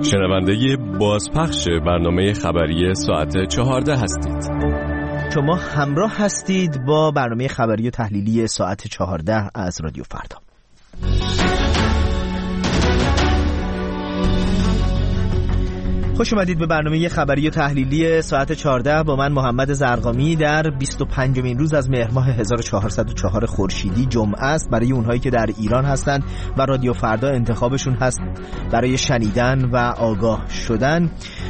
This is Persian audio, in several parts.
شنونده بازپخش برنامه خبری ساعت 14 هستید. شما همراه هستید با برنامه خبری و تحلیلی ساعت 14 از رادیو فردا. خوش اومدید به برنامه خبری و تحلیلی ساعت 14 با من محمد زرقامی در 25مین روز از مهر ماه 1404 خورشیدی جمعه است. برای اونهایی که در ایران هستند و رادیو فردا انتخابشون هست برای شنیدن و آگاه شدن،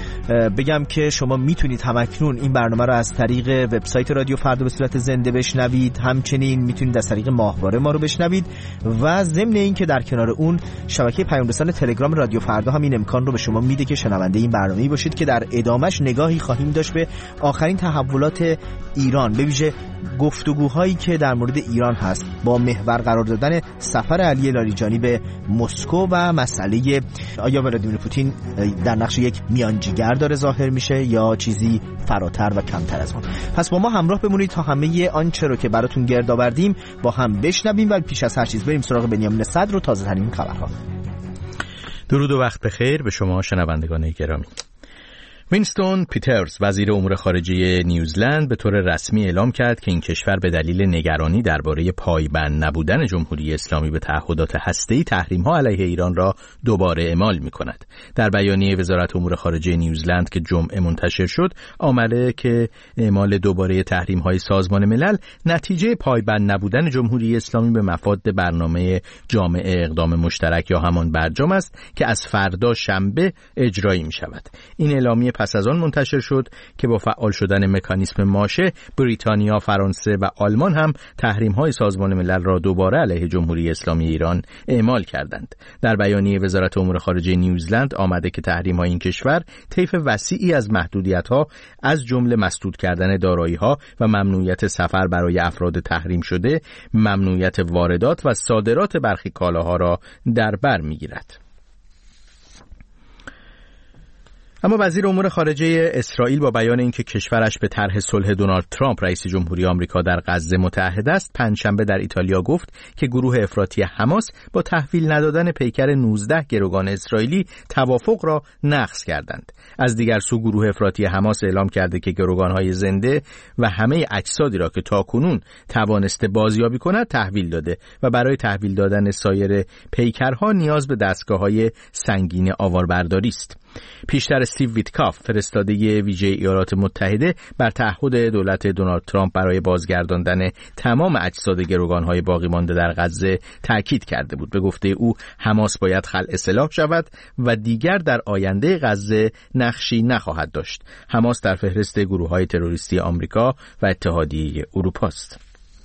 بگم که شما میتونید همکنون این برنامه رو از طریق وبسایت رادیو فردا به صورت زنده بشنوید. همچنین میتونید از طریق ماهواره ما رو بشنوید و ضمن این که در کنار اون شبکه پیام رسان تلگرام رادیو فردا هم این امکان رو به شما میده که شنونده این برنامه‌ای باشید که در ادامش نگاهی خواهیم داشت به آخرین تحولات ایران، به ویژه گفتگوهایی که در مورد ایران هست با محور قرار دادن سفر علی لاریجانی به مسکو و مسئله آیا ولادیمیر پوتین در نقش یک میانجیگر داره ظاهر میشه یا چیزی فراتر و کمتر از اون. پس با ما همراه بمونید تا همه آنچه رو که براتون گرد آوردیم با هم بشنویم و پیش از هر چیز بریم سراغ بنیامین صدر و تازه ترین خبرها. درود و وقت بخیر به شما شنوندگان گرامی. وینستون پیترز وزیر امور خارجه نیوزلند به طور رسمی اعلام کرد که این کشور به دلیل نگرانی درباره پایبند نبودن جمهوری اسلامی به تعهدات هسته‌ای تحریم‌ها علیه ایران را دوباره اعمال می‌کند. در بیانیه وزارت امور خارجه نیوزلند که جمعه منتشر شد، آمده که اعمال دوباره تحریم‌های سازمان ملل نتیجه پایبند نبودن جمهوری اسلامی به مفاد برنامه جامعه اقدام مشترک یا همان برجام است که از فردا شنبه اجرایی می‌شود. این اعلامیه پس از آن منتشر شد که با فعال شدن مکانیسم ماشه، بریتانیا، فرانسه و آلمان هم تحریم‌های سازمان ملل را دوباره علیه جمهوری اسلامی ایران اعمال کردند. در بیانیه وزارت امور خارجه نیوزلند آمده که تحریم‌های این کشور طیف وسیعی از محدودیت‌ها از جمله مسدود کردن دارایی‌ها و ممنوعیت سفر برای افراد تحریم شده، ممنوعیت واردات و صادرات برخی کالاها را در بر می‌گیرد. اما وزیر امور خارجه اسرائیل با بیان اینکه کشورش به طرح صلح دونالد ترامپ رئیس جمهوری آمریکا در غزه متعهد است، پنجشنبه در ایتالیا گفت که گروه افراطی حماس با تحویل ندادن پیکر 19 گروگان اسرائیلی توافق را نقض کردند. از دیگر سو گروه افراطی حماس اعلام کرده که گروگان‌های زنده و همه اجسادی را که تاکنون توانسته بازیابی کند تحویل داده و برای تحویل دادن سایر پیکرها نیاز به دستگاه‌های سنگین آواربرداری است. پیشتر استیو ویتکاف فرستاده ویژه ایالات متحده بر تعهد دولت دونالد ترامپ برای بازگرداندن تمام اجساد گروگان‌های باقی مانده در غزه تاکید کرده بود. به گفته او حماس باید خلع سلاح شود و دیگر در آینده غزه نقشی نخواهد داشت. حماس در فهرست گروه‌های تروریستی آمریکا و اتحادیه اروپا است.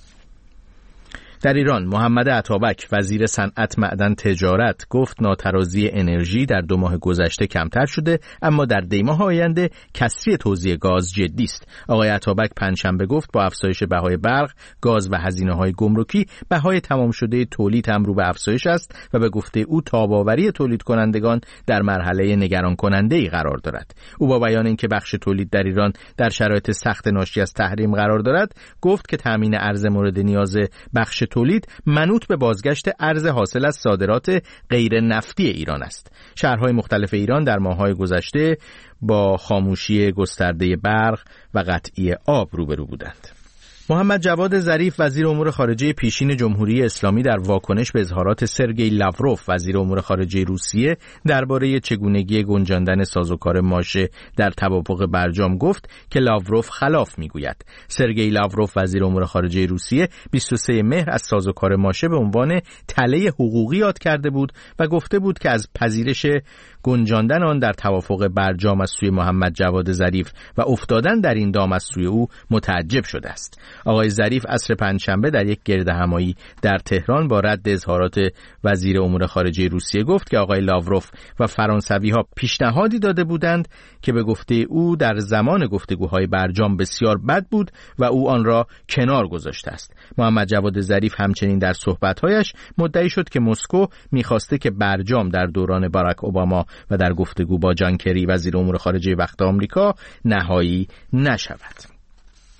در ایران محمد عطابک وزیر صنعت، معدن، تجارت گفت ناترازی انرژی در 2 ماه گذشته کمتر شده، اما در دیماه آینده کسری توزیع گاز جدی است. آقای عطابک پنجشنبه گفت با افزایش بهای برق، گاز و هزینه‌های گمرکی، بهای تمام شده تولید هم رو به افزایش است و به گفته او تاب‌آوری تولید کنندگان در مرحله نگران کننده‌ای قرار دارد. او با بیان اینکه بخش تولید در ایران در شرایط سخت ناشی از تحریم قرار دارد، گفت که تامین ارز مورد نیاز بخش تولید منوط به بازگشت ارز حاصل از صادرات غیر نفتی ایران است. شهرهای مختلف ایران در ماه‌های گذشته با خاموشی گسترده برق و قطعی آب روبرو بودند. محمد جواد ظریف وزیر امور خارجه پیشین جمهوری اسلامی در واکنش به اظهارات سرگئی لاوروف وزیر امور خارجه روسیه درباره چگونگی گنجاندن سازوکار ماشه در توافق برجام گفت که لاوروف خلاف میگوید. سرگئی لاوروف وزیر امور خارجه روسیه 23 مهر از سازوکار ماشه به عنوان تله حقوقی یاد کرده بود و گفته بود که از پذیرش گنجاندن آن در توافق برجام از سوی محمد جواد ظریف و افتادن در این دام از سوی او متعجب شده است. آقای ظریف عصر پنجشنبه در یک گردهمایی در تهران با رد اظهارات وزیر امور خارجه روسیه گفت که آقای لاوروف و فرانسوی‌ها پیشنهادی داده بودند که به گفته او در زمان گفتگوهای برجام بسیار بد بود و او آن را کنار گذاشته است. محمد جواد ظریف همچنین در صحبت‌هایش مدعی شد که مسکو می‌خواسته که برجام در دوران باراک اوباما و در گفتگو با جان کری وزیر امور خارجه وقت آمریکا نهایی نشود.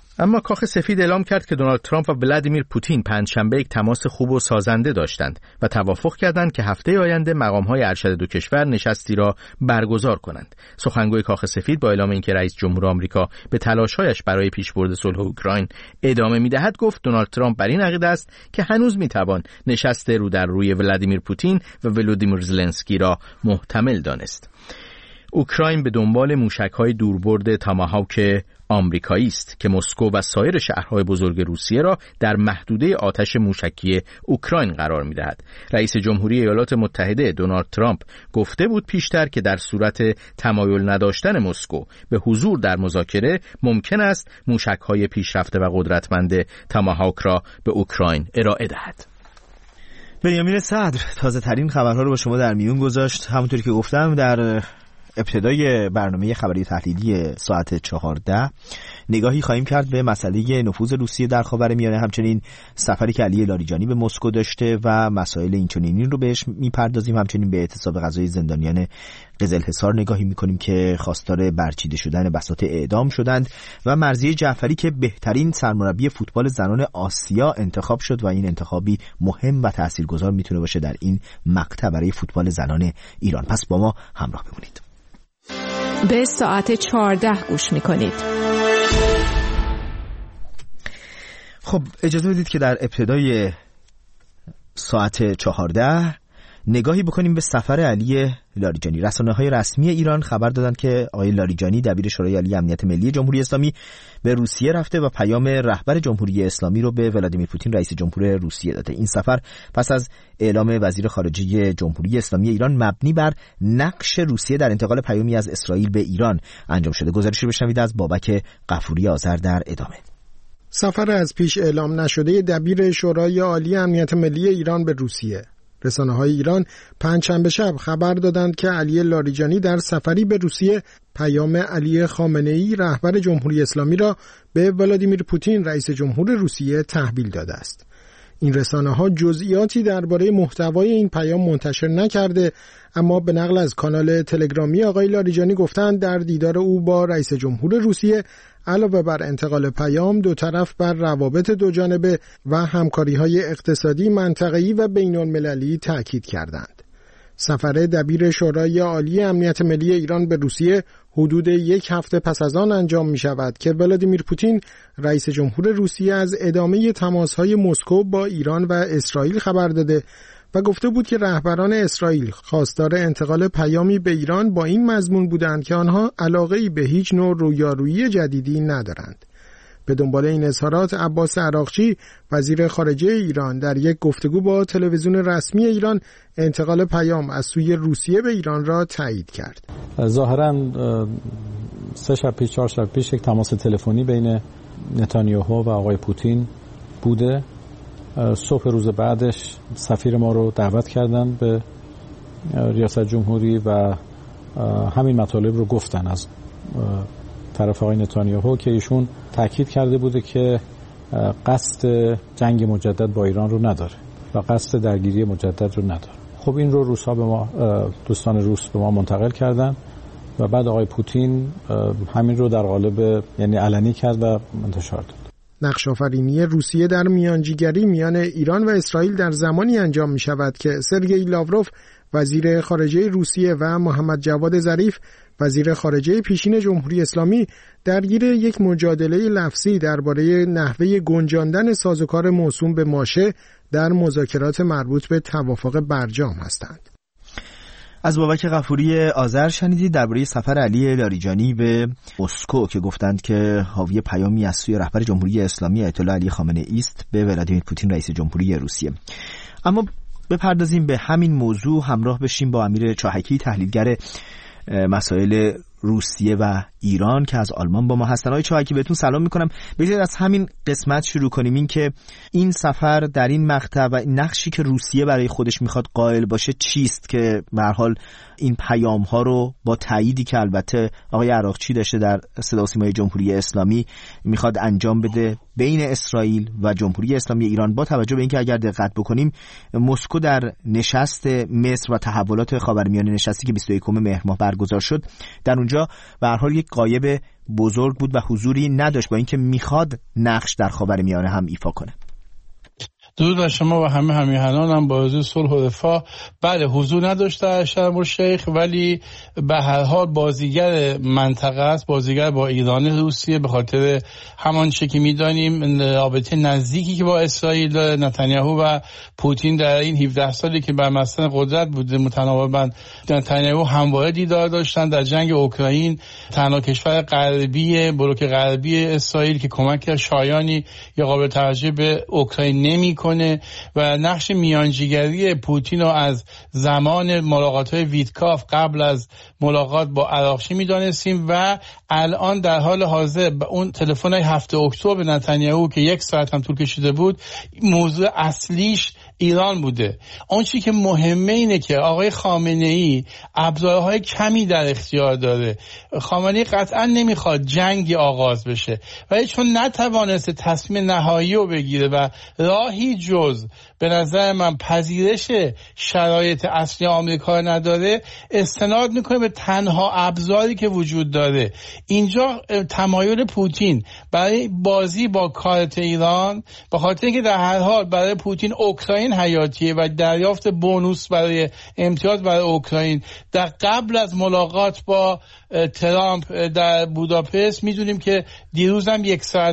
اما کاخ سفید اعلام کرد که دونالد ترامپ و ولادیمیر پوتین پنجشنبه یک تماس خوب و سازنده داشتند و توافق کردند که هفته آینده مقام‌های ارشد دو کشور نشستی را برگزار کنند. سخنگوی کاخ سفید با اعلام اینکه رئیس جمهور آمریکا به تلاش‌هایش برای پیشبرد صلح اوکراین ادامه می‌دهد گفت دونالد ترامپ بر این عقیده است که هنوز می‌توان نشست رو در روی ولادیمیر پوتین و ولودیمیر زلنسکی را محتمل دانست. اوکراین به دنبال موشک‌های دوربرد تاماهاوک آمریکایی است که مسکو و سایر شهرهای بزرگ روسیه را در محدوده آتش موشکی اوکراین قرار می‌دهد. رئیس جمهوری ایالات متحده دونالد ترامپ گفته بود پیشتر که در صورت تمایل نداشتن مسکو به حضور در مذاکره ممکن است موشک‌های پیشرفته و قدرتمند تاماهاوک را به اوکراین ارائه دهد. بنیامین صدر تازه ترین خبرها رو با شما در میون گذاشت. همونطوری که گفتم در ابتدای برنامه خبری تحلیلی ساعت 14 نگاهی خواهیم کرد به مسئله نفوذ روسیه در خاورمیانه، همچنین سفری که علی لاریجانی به مسکو داشته و مسائل اینچنینی رو بهش میپردازیم. همچنین به اعتصاب غذایی زندانیان قزلحصار نگاهی میکنیم که خواستار برچیده شدن بساط اعدام شدند و مرضیه جعفری که بهترین سرمربی فوتبال زنان آسیا انتخاب شد و این انتخابی مهم و تاثیرگذار میتونه باشه در این مقطع برای فوتبال زنان ایران. پس با ما همراه بمونید. به ساعت 14 گوش میکنید. خب اجازه بدید که در ابتدای ساعت 14 نگاهی بکنیم به سفر علی لاریجانی. رسانه‌های رسمی ایران خبر دادند که آقای لاریجانی دبیر شورای عالی امنیت ملی جمهوری اسلامی به روسیه رفته و پیام رهبر جمهوری اسلامی رو به ولادیمیر پوتین رئیس جمهور روسیه داده. این سفر پس از اعلام وزیر خارجه جمهوری اسلامی ایران مبنی بر نقش روسیه در انتقال پیامی از اسرائیل به ایران انجام شده. گزارش رو بشنوید از بابک غفوری آذر در ادامه. سفر از پیش اعلام نشده دبیر شورای عالی امنیت ملی ایران به روسیه. رسانه‌های ایران پنجشنبه شب خبر دادند که علی لاریجانی در سفری به روسیه پیام علی خامنه‌ای رهبر جمهوری اسلامی را به ولادیمیر پوتین رئیس جمهور روسیه تحویل داده است. این رسانه‌ها جزئیاتی درباره محتوای این پیام منتشر نکرده، اما به نقل از کانال تلگرامی آقای لاریجانی گفتند در دیدار او با رئیس جمهور روسیه علاوه بر انتقال پیام دو طرف بر روابط دو جانبه و همکاری‌های اقتصادی منطقه‌ای و بین‌المللی تاکید کردند. سفر دبیر شورای عالی امنیت ملی ایران به روسیه حدود یک هفته پس از آن انجام می شود که ولادیمیر پوتین رئیس جمهور روسیه از ادامه تماس‌های مسکو با ایران و اسرائیل خبر داده و گفته بود که رهبران اسرائیل خواستار انتقال پیامی به ایران با این مضمون بودند که آنها علاقه‌ای به هیچ نوع رویارویی جدیدی ندارند. به دنبال این اظهارات عباس عراقچی وزیر خارجه ایران در یک گفتگو با تلویزیون رسمی ایران انتقال پیام از سوی روسیه به ایران را تایید کرد. ظاهراً 4 شب پیش یک تماس تلفنی بین نتانیاهو و آقای پوتین بوده. صبح روز بعدش سفیر ما رو دعوت کردن به ریاست جمهوری و همین مطالب رو گفتن از طرف آقای نتانیاهو که ایشون تاکید کرده بوده که قصد جنگ مجدد با ایران رو نداره و قصد درگیری مجدد رو نداره. خب این رو روس‌ها به ما، دوستان روس به ما منتقل کردن و بعد آقای پوتین همین رو در قالب یعنی علنی کرد و انتشار داد. نقش آفرینی روسیه در میانجیگری میان ایران و اسرائیل در زمانی انجام می شود که سرگئی لاوروف وزیر خارجه روسیه و محمد جواد ظریف وزیر خارجه پیشین جمهوری اسلامی درگیر یک مجادله لفظی درباره نحوه گنجاندن سازوکار موسوم به ماشه در مذاکرات مربوط به توافق برجام هستند. از بابک غفوری آذر شنیدید درباره سفر علی لاریجانی به مسکو که گفتند که حاوی پیامی از سوی رهبر جمهوری اسلامی آیت الله علی خامنه‌ای است به ولادیمیر پوتین رئیس جمهوری روسیه. اما بپردازیم به همین موضوع، همراه بشیم با امیر چاهکی تحلیلگر مسائل روسیه و ایران که از آلمان با ما هستن. آقای چاهکی بهتون سلام میکنم. بذارید از همین قسمت شروع کنیم، این که این سفر در این مقطع و نقشی که روسیه برای خودش میخواد قائل باشه چیست که به هر حال این پیام ها رو با تأییدی که البته آقای عراقچی داشته در صدا و سیمای جمهوری اسلامی میخواد انجام بده بین اسرائیل و جمهوری اسلامی ایران، با توجه به اینکه اگر دقت بکنیم مسکو در نشست مصر و تحولات خاورمیانه، نشستی که 21 مهر ماه برگزار شد، در اونجا اونجا به هر حال یک غایب بزرگ بود و حضوری نداشت، با اینکه میخواد نقش در خاورمیانه هم ایفا کنه. درود بر شما و همه همیهنانم. با حضور صلح و رفاه. بله، حضور نداشته در شرم الشیخ، ولی به هر حال بازیگر منطقه است، بازیگر با ایران روسیه، به خاطر همان چه که میدانیم رابطه نزدیکی که با اسرائیل داره. نتانیاهو و پوتین در این 17 سالی که بر مسند قدرت بوده متناوباً نتانیاهو همواره دیدار داشتن. در جنگ اوکراین تنها کشور غربی بلوک غربی اسرائیل که کمک شایانی یا قابل توجه به اوکراین نمی‌کنه و نقش میانجیگری پوتین رو از زمان ملاقات‌های ویتکاف قبل از ملاقات با عراقچی می‌دانستیم و الان در حال حاضر اون تلفن‌های 7 اکتبر نتانیاهو که 1 ساعت هم طول کشیده بود، موضوع اصلیش ایران بوده. اون چیزی که مهمه اینه که آقای خامنه‌ای ابزارهای کمی در اختیار داره. خامنه‌ای قطعا نمیخواد جنگی آغاز بشه، ولی چون نتوانسته تصمیم نهایی رو بگیره و راهی جز به نظر من پذیرش شرایط اصلی آمریکا نداره، استناد میکنه به تنها ابزاری که وجود داره. اینجا تمایل پوتین برای بازی با کارت ایران، به خاطر اینکه در هر حال برای پوتین اوکراین حیاتیه و دریافت بونوس برای امتیاز برای اوکراین، در قبل از ملاقات با ترامپ در بوداپست میدونیم که دیروز هم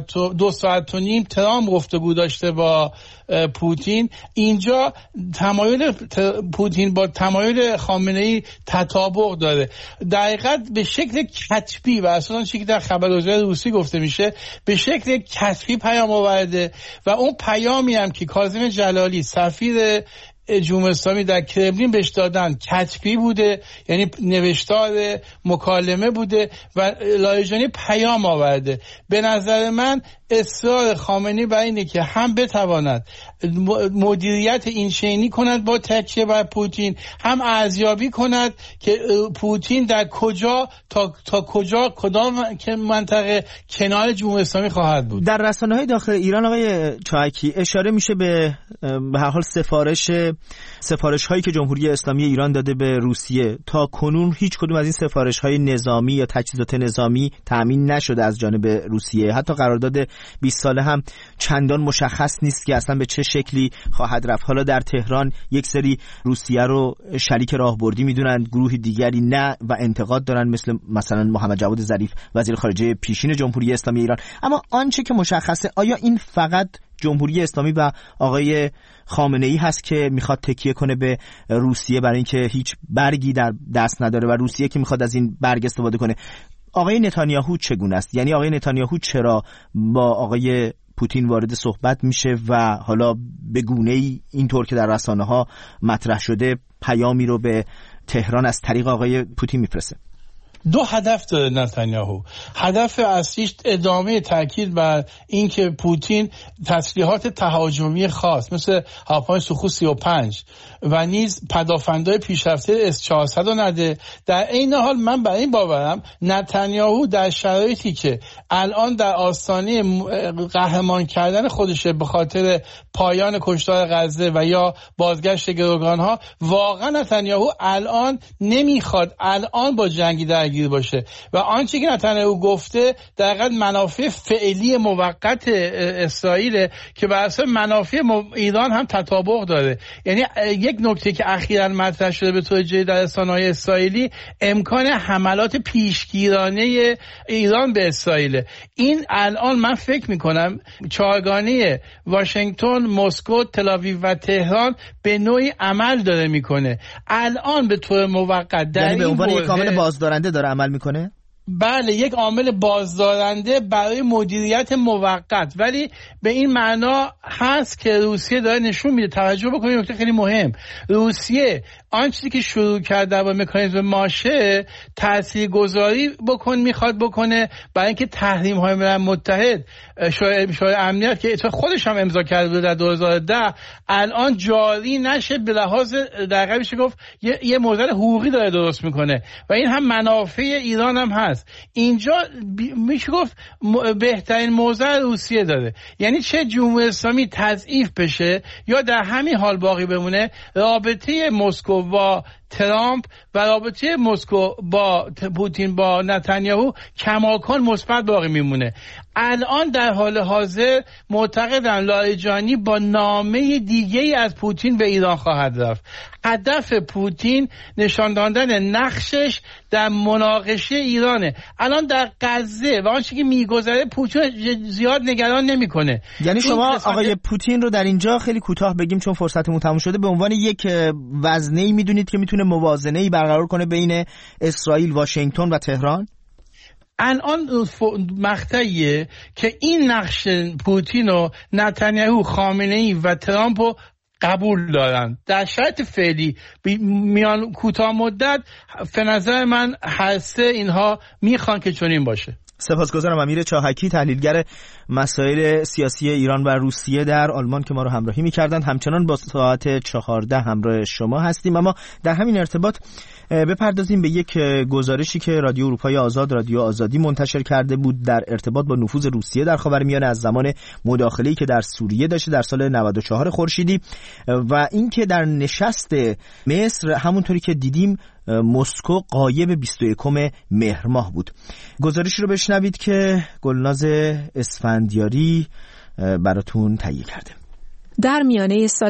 2 ساعت و نیم ترامپ گفتگو داشته با پوتین. اینجا تمایل پوتین با تمایل خامنه‌ای تطابق داره. در حقیقت به شکل کتبی و اصلا چیزی که در خبرگزاری روسی گفته میشه به شکل کتبی پیام آورده و اون پیامی هم که کاظم جلالی سفیر جمهوری اسلامی در کرملین بهش دادن کتبی بوده، یعنی نوشتار مکالمه بوده و لاریجانی پیام آورده. به نظر من اصرار خامنه‌ای بر اینه که هم بتواند مدیریت این شینی کند با تکیه بر پوتین، هم ارزیابی کند که پوتین در کجا تا کجا کدام منطقه کنار جمهوری اسلامی خواهد بود. در رسانه‌های داخل ایران آقای چایکی اشاره میشه به هر حال سفارش هایی که جمهوری اسلامی ایران داده به روسیه. تا کنون هیچ کدوم از این سفارش های نظامی یا تجهیزات نظامی تأمین نشده از جانب روسیه. حتی قرارداد 20 ساله هم چندان مشخص نیست که اصلا به چه شکلی خواهد رفت. حالا در تهران یک سری روسیه رو شریک راهبردی میدونن، گروه دیگری نه و انتقاد دارن، مثلا محمد جواد ظریف وزیر خارجه پیشین جمهوری اسلامی ایران. اما آنچه که مشخصه، آیا این فقط جمهوری اسلامی و آقای خامنه‌ای هست که میخواد تکیه کنه به روسیه برای اینکه هیچ برگی در دست نداره و روسیه که میخواد از این برگ استفاده کنه؟ آقای نتانیاهو چگونه است؟ یعنی آقای نتانیاهو چرا با آقای پوتین وارد صحبت میشه و حالا به گونه‌ای اینطور که در رسانه‌ها مطرح شده پیامی رو به تهران از طریق آقای پوتین میفرسته؟ 2 هدف داره نتانیاهو. هدف اصلیش ادامه تاکید بر این که پوتین تسلیحات تهاجمی خاص مثل هاپای سوخو 35 و نیز پدافندهای پیشرفته S400 رو نده. در این حال من بر این باورم نتانیاهو در شرایطی که الان در آستانه قهرمان کردن خودشه به خاطر پایان کشتار غزه و یا بازگشت گروگانها، واقعا نتانیاهو الان نمیخواد الان با جنگی درگیر باشه و آنچه که نتانیاهو گفته در حقیقت منافع فعلی موقت اسرائیل که بر اساس منافع ایران هم تطابق داره. یعنی یک نکته که اخیراً مطرح شده به طور جدی در رسانه‌های اسرائیلی امکان حملات پیشگیرانه ایران به اسرائیل. این الان من فکر میکنم چهارگانه واشنگتن، مسکو، تل‌آویو و تهران به نوعی عمل داره میکنه الان به طور موقت در یعنی به عنوان این یک عامل بازدارنده داره عمل میکنه؟ بله، یک عامل بازدارنده برای مدیریت موقت، ولی به این معنا هست که روسیه داره نشون میده. توجه بکنید نکته خیلی مهم، روسیه آن چیزی که شروع کرده با مکانیزم ماشه تاثیرگذاری میخواد بکنه برای اینکه تحریم های ملل متحد شورای امنیت که خودش هم امضا کرده بود در 2010 الان جاری نشه. به لحاظ دقیقاً میشه گفت یه مدل حقوقی داره درست میکنه و این هم منافع ایران هم هست. اینجا میشه گفت بهترین موضع روسیه داره، یعنی چه جمهوری اسلامی تضعیف بشه یا در همین حال باقی بمونه. رابطه مسکو با ترامپ و رابطه مسکو با پوتین با نتانیاهو کماکان مثبت باقی میمونه. الان در حال حاضر معتقدن لاریجانی با نامه دیگه‌ای از پوتین به ایران خواهد رفت. هدف پوتین نشان دادن نقشش در مناقشه ایرانه. الان در غزه و آنچه که میگذره پوتین زیاد نگران نمیکنه. یعنی شما آقای پوتین رو در اینجا خیلی کوتاه بگیم چون فرصتمون تموم شده به عنوان یک وزنه‌ای میدونید که میتونه موازنه‌ای برقرار کنه بین اسرائیل، واشنگتن و تهران؟ الان مقطعیه که این نقش پوتین و نتانیاهو، خامنه‌ای و ترامپ رو قبول دارن. در شرط فعلی میان کوتاه مدت به نظر من هر سه اینها میخوان که چنین باشه. سپاسگزارم. امیر چاهکی، تحلیلگر مسائل سیاسی ایران و روسیه در آلمان که ما رو همراهی می‌کردند. همچنان با ساعت 14 همراه شما هستیم. اما در همین ارتباط بپردازیم به یک گزارشی که رادیو اروپای آزاد، رادیو آزادی منتشر کرده بود در ارتباط با نفوذ روسیه در خاورمیانه از زمان مداخله‌ای که در سوریه داشته در سال 94 خورشیدی و اینکه در نشست مصر همونطوری که دیدیم مسکو غایب 21 مهر ماه بود. گزارشی رو بشنوید که گلناز اسفندیاری براتون تهیه کرده. در میانه سال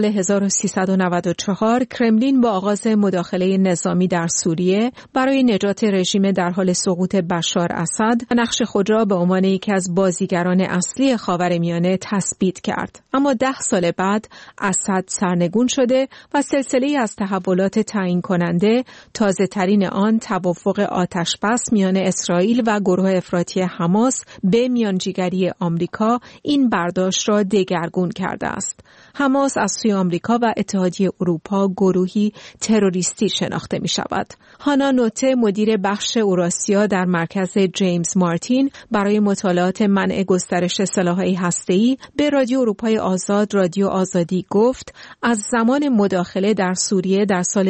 1394 کرملین با آغاز مداخله نظامی در سوریه برای نجات رژیم در حال سقوط بشار اسد نقش خود را به عنوان یکی از بازیگران اصلی خاورمیانه تثبیت کرد. اما 10 سال بعد اسد سرنگون شده و سلسله‌ای از تحولات تعیین کننده، تازه ترین آن توافق آتشبس میان اسرائیل و گروه افراطی حماس به میانجیگری آمریکا این برداشت را دگرگون کرده است. حماس از سوی آمریکا و اتحادیه اروپا گروهی تروریستی شناخته می شود. هانا نوته، مدیر بخش اوراسیا در مرکز جیمز مارتین برای مطالعات منع گسترش سلاح‌های هسته‌ای به رادیو اروپای آزاد، رادیو آزادی گفت از زمان مداخله در سوریه در سال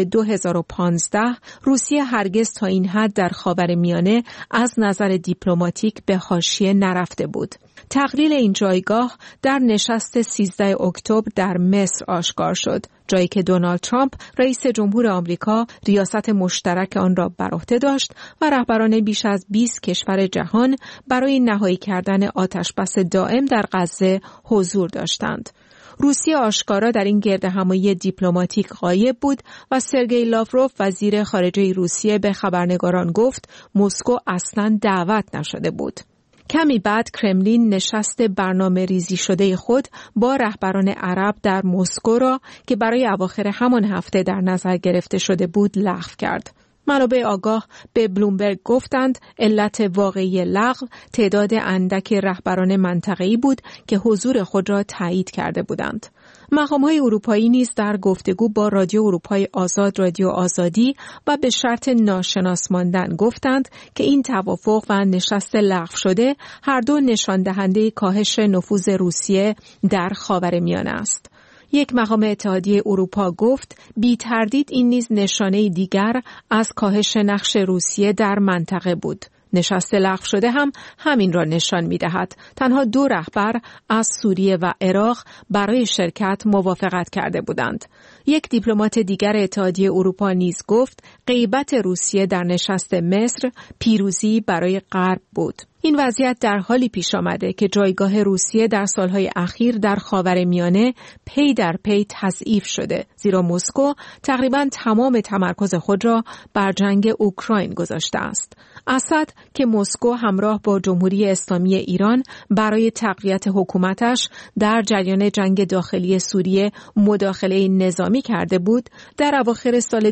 2015 روسیه هرگز تا این حد در خاورمیانه از نظر دیپلماتیک به حاشیه نرفته بود. تقلیل این جایگاه در نشست 13 اکتبر در مصر آشکار شد، جایی که دونالد ترامپ رئیس جمهور آمریکا ریاست مشترک آن را بر عهده داشت و رهبران بیش از 20 کشور جهان برای نهایی کردن آتشبس دائم در غزه حضور داشتند. روسیه آشکارا در این گردهمایی دیپلماتیک غایب بود و سرگئی لاوروف وزیر خارجه روسیه به خبرنگاران گفت مسکو اصلاً دعوت نشده بود. کمی بعد کرملین نشست برنامه ریزی شده خود با رهبران عرب در مسکو را که برای اواخر همان هفته در نظر گرفته شده بود لغو کرد. منابع آگاه به بلومبرگ گفتند علت واقعی لغو تعداد اندک رهبران منطقه‌ای بود که حضور خود را تایید کرده بودند. مقام‌های اروپایی نیز در گفتگو با رادیو اروپای آزاد، رادیو آزادی و به شرط ناشناس ماندن گفتند که این توافق و نشست لغو شده هر دو نشان دهنده کاهش نفوذ روسیه در خاورمیانه است. یک مقام اتحادیه اروپا گفت بی تردید این نیز نشانه دیگر از کاهش نقش روسیه در منطقه بود. نشست لغو شده هم همین را نشان می‌دهد. تنها 2 رهبر از سوریه و عراق برای شرکت موافقت کرده بودند. یک دیپلمات دیگر اتحادیه اروپا نیز گفت غیبت روسیه در نشست مصر پیروزی برای غرب بود. این وضعیت در حالی پیش آمده که جایگاه روسیه در سالهای اخیر در خاورمیانه پی در پی تضعیف شده، زیرا مسکو تقریباً تمام تمرکز خود را بر جنگ اوکراین گذاشته است. اسد که مسکو همراه با جمهوری اسلامی ایران برای تقویت حکومتش در جریان جنگ داخلی سوریه مداخله نظامی کرده بود، در اواخر سال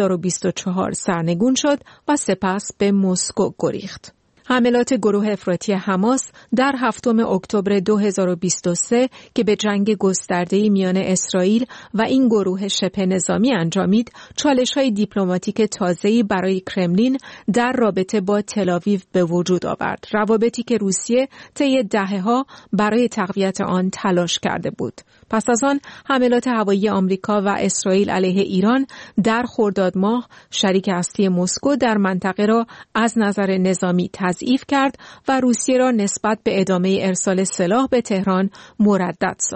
2024 سرنگون شد و سپس به مسکو گریخت. حملات گروه افراطی حماس در 7 اکتبر 2023 که به جنگ گسترده‌ای میان اسرائیل و این گروه شبه نظامی انجامید، چالش‌های دیپلماتیک تازه‌ای برای کرملین در رابطه با تل‌آویو به وجود آورد. روابطی که روسیه طی دهه‌ها برای تقویت آن تلاش کرده بود. پس از آن حملات هوایی آمریکا و اسرائیل علیه ایران در خرداد ماه شریک اصلی مسکو در منطقه را از نظر نظامی تضعیف کرد و روسیه را نسبت به ادامه ارسال سلاح به تهران مردد ساخت.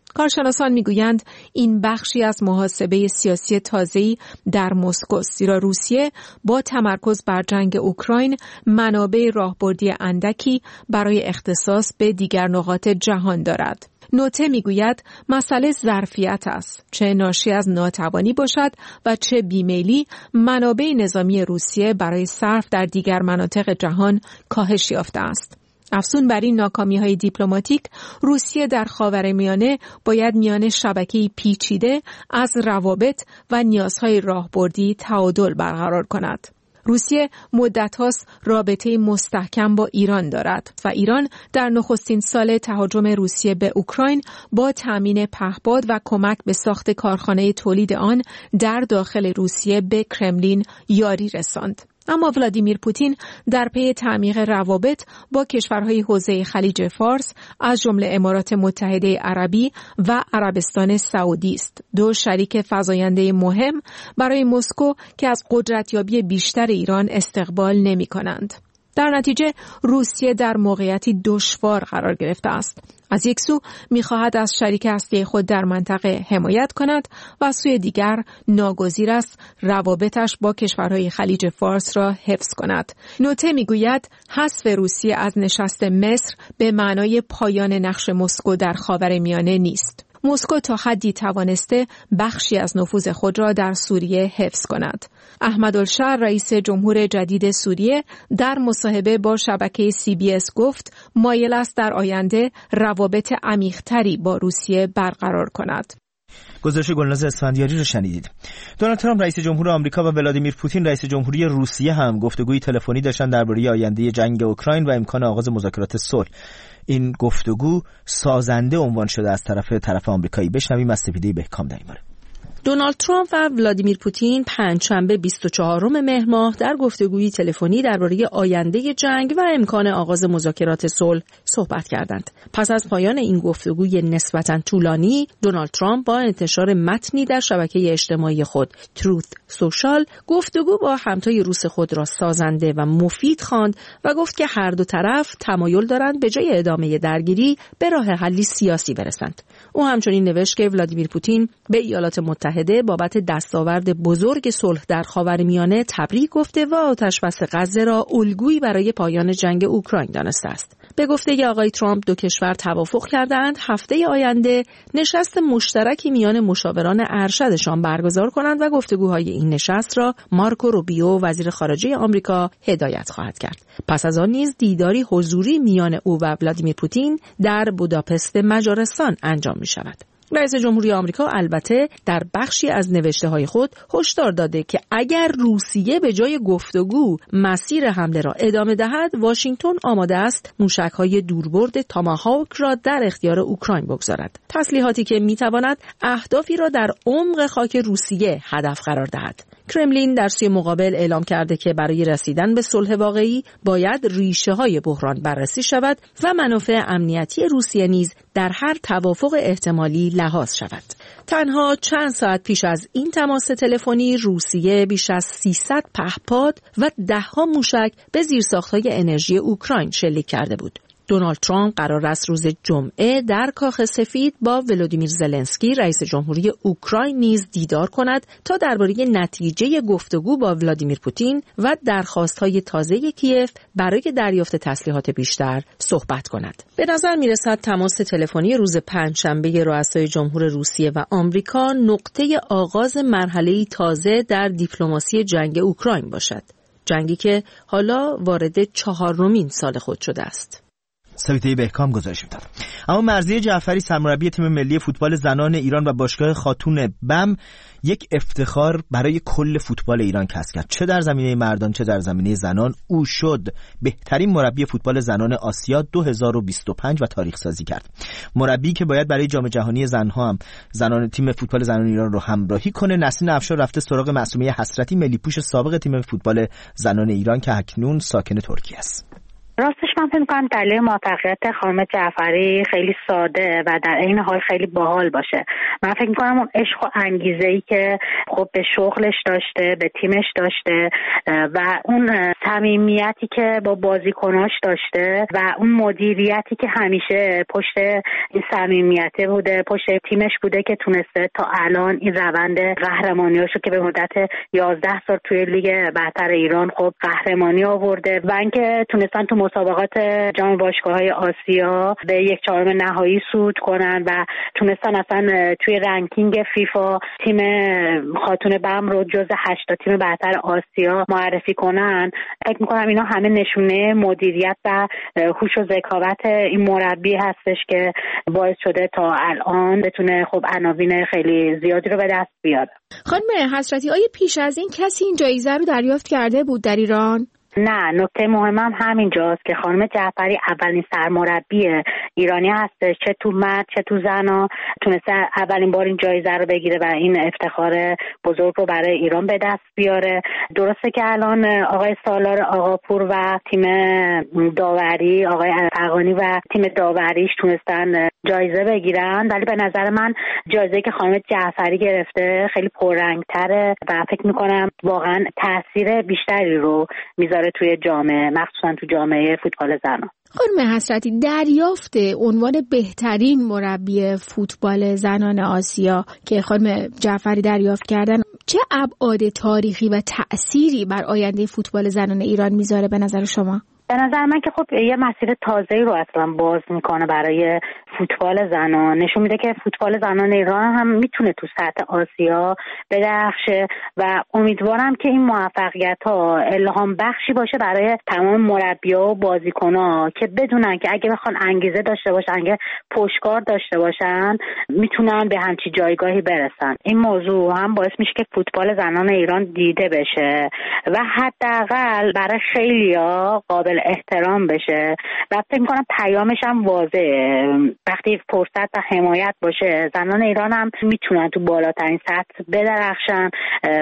کارشناسان میگویند این بخشی از محاسبه سیاسی تازه‌ای در مسکو، زیرا روسیه با تمرکز بر جنگ اوکراین منابع راهبردی اندکی برای اختصاص به دیگر نقاط جهان دارد. نوته میگوید مسئله ظرفیت است، چه ناشی از ناتوانی باشد و چه بیمیلی، منابع نظامی روسیه برای صرف در دیگر مناطق جهان کاهش یافته است. افزون بر این ناکامی‌های دیپلماتیک، روسیه در خاورمیانه باید میان شبکه‌ای پیچیده از روابط و نیازهای راهبردی تعادل برقرار کند. روسیه مدت‌هاست رابطه مستحکم با ایران دارد و ایران در نخستین سال تهاجم روسیه به اوکراین با تامین پهپاد و کمک به ساخت کارخانه تولید آن در داخل روسیه به کرملین یاری رساند. اما ولادیمیر پوتین در پی تعمیق روابط با کشورهای حوزه خلیج فارس از جمله امارات متحده عربی و عربستان سعودی است، دو شریک فزاینده مهم برای مسکو که از قدرتیابی بیشتر ایران استقبال نمی‌کنند. در نتیجه روسیه در موقعیتی دشوار قرار گرفته است. از یک سو می‌خواهد از شریک اصلی خود در منطقه حمایت کند و از سوی دیگر ناگزیر است روابطش با کشورهای خلیج فارس را حفظ کند. نوته می‌گوید حذف روسیه از نشست مصر به معنای پایان نقش مسکو در خاورمیانه نیست. مسکو تا حدی توانسته بخشی از نفوذ خود را در سوریه حفظ کند. احمدالشهر رئیس جمهور جدید سوریه در مصاحبه با شبکه CBS گفت مایل است در آینده روابط عمیق‌تری با روسیه برقرار کند. گزارش گلناز اسفندیاری رو شنیدید. دونالد ترامپ رئیس جمهور آمریکا و ولادیمیر پوتین رئیس جمهوری روسیه هم گفتگوی تلفنی داشتن درباره آینده جنگ اوکراین و امکان آغاز مذاکرات صلح. این گفتگو سازنده عنوان شده از طرف آمریکایی. بشنویم از سپیده بهکام در این باره. دونالد ترامپ و ولادیمیر پوتین پنجشنبه 24 مهر ماه در گفتگوی تلفنی درباره آینده جنگ و امکان آغاز مذاکرات صلح صحبت کردند. پس از پایان این گفتگوی نسبتاً طولانی، دونالد ترامپ با انتشار متنی در شبکه اجتماعی خود تروث سوشال گفتگو با همتای روس خود را سازنده و مفید خواند و گفت که هر دو طرف تمایل دارند به جای ادامه درگیری به راه حلی سیاسی برسند. او همچنین نوشت که ولادیمیر پوتین به ایالات متحده بابت دستاورد بزرگ صلح در خاورمیانه تبریک گفته و آتشبس غزه را الگویی برای پایان جنگ اوکراین دانسته است. به گفته آقای ترامپ دو کشور توافق کردند هفته آینده نشست مشترکی میان مشاوران ارشدشان برگزار کنند و گفتگوهای این نشست را مارکو روبیو وزیر خارجه آمریکا هدایت خواهد کرد. پس از آن نیز دیداری حضوری میان او و ولادیمیر پوتین در بوداپست مجارستان انجام می شود. رئیس جمهوری آمریکا البته در بخشی از نوشته‌های خود هشدار داده که اگر روسیه به جای گفتگو مسیر حمله را ادامه دهد، واشنگتن آماده است موشک‌های دوربرد تاماهاوک را در اختیار اوکراین بگذارد. تسلیحاتی که می‌تواند اهدافی را در عمق خاک روسیه هدف قرار دهد. کرملین در سوی مقابل اعلام کرده که برای رسیدن به صلح واقعی باید ریشه‌های بحران بررسی شود و منافع امنیتی روسیه نیز در هر توافق احتمالی لحاظ شود. تنها چند ساعت پیش از این تماس تلفنی روسیه بیش از 300 پهپاد و 10 موشک به زیرساخت‌های انرژی اوکراین شلیک کرده بود. دونالد ترامپ قرار است روز جمعه در کاخ سفید با ولادیمیر زلنسکی رئیس جمهوری اوکراین نیز دیدار کند تا درباره نتیجه گفتگو با ولادیمیر پوتین و درخواست‌های تازه کیف برای دریافت تسلیحات بیشتر صحبت کند. به نظر می‌رسد تماس تلفنی روز پنجشنبه رؤسای جمهور روسیه و آمریکا نقطه آغاز مرحله‌ای تازه در دیپلماسی جنگ اوکراین باشد. جنگی که حالا وارد 4مین سال خود شده است. سپیده بهکام گزارش می‌داد. اما مرضیه جعفری سرمربی تیم ملی فوتبال زنان ایران و باشگاه خاتون بم یک افتخار برای کل فوتبال ایران کسب کرد. چه در زمینه مردان چه در زمینه زنان او شد بهترین مربی فوتبال زنان آسیا 2025 و تاریخ سازی کرد. مربی که باید برای جام جهانی زنها هم زنان تیم فوتبال زنان ایران رو همراهی کنه. نسرین افشار رفته سراغ معصومه حسرتی ملی پوش سابق تیم فوتبال زنان ایران که اکنون ساکن ترکیه است. راستش من فکر می‌کنم دلیل موفقیت خانم جعفری خیلی ساده و در عین حال خیلی باحال باشه. من فکر می‌کنم اون عشق و انگیزه‌ای که خب به شغلش داشته، به تیمش داشته و اون صمیمیتی که با بازیکناش داشته و اون مدیریتی که همیشه پشت این صمیمیت بوده، پشت تیمش بوده که تونسته تا الان این روند قهرمانیاشو که به مدت 11 سال توی لیگ برتر ایران خب قهرمانی آورده و اینکه تونستن تو مسابقات جام باشگاه‌های آسیا به 1/4 نهایی صعود کنن و تونستن اصلا توی رنکینگ فیفا تیم خاتون بم رو جز 8 تیم برتر آسیا معرفی کنن. فکر می‌کنم اینا همه نشونه مدیریت و هوش و ذکاوت این مربی هستش که باعث شده تا الان بتونه خب عناوین خیلی زیادی رو به دست بیاره. خانم حسرتی، آیا پیش از این کسی این جایزه رو دریافت کرده بود در ایران؟ نه، نکته مهمم همینجاست که خانم جعفری اولین سرمربی ایرانی هستش، چه تو مرد چه تو زنا تونسته اولین بار این جایزه رو بگیره و این افتخار بزرگ رو برای ایران به دست بیاره. درسته که الان آقای سالار آقاپور و تیم داوری، آقای افغانی و تیم داوریش تونستن جایزه بگیرن، ولی به نظر من جایزه که خانم جعفری گرفته خیلی پررنگ‌تره و فکر می‌کنم واقعا تاثیر بیشتری رو میذاره توی جامعه، مخصوصا تو جامعه فوتبال زنان. خانم حسرتی، دریافت عنوان بهترین مربی فوتبال زنان آسیا که خانم جعفری دریافت کردن چه ابعاد تاریخی و تأثیری بر آینده فوتبال زنان ایران میذاره به نظر شما؟ به نظر من که خب یه مسیر تازه‌ای رو اصلا باز میکنه برای فوتبال زنان. نشون میده که فوتبال زنان ایران هم میتونه تو سطح آسیا بدرخشه و امیدوارم که این موفقیت‌ها الهام بخشی باشه برای تمام مربی‌ها و بازیکن‌ها که بدونن که اگه بخوان انگیزه داشته باشن، اگه پشتکار داشته باشن، میتونن به همچین جایگاهی برسن. این موضوع هم باعث میشه که فوتبال زنان ایران دیده بشه و حداقل برای خیلی‌ها قابل احترام بشه و فکر می‌کنم پیامش هم واضحه. وقتی فرصت و حمایت باشه، زنان ایران هم میتونن تو بالاترین سطح بدرخشن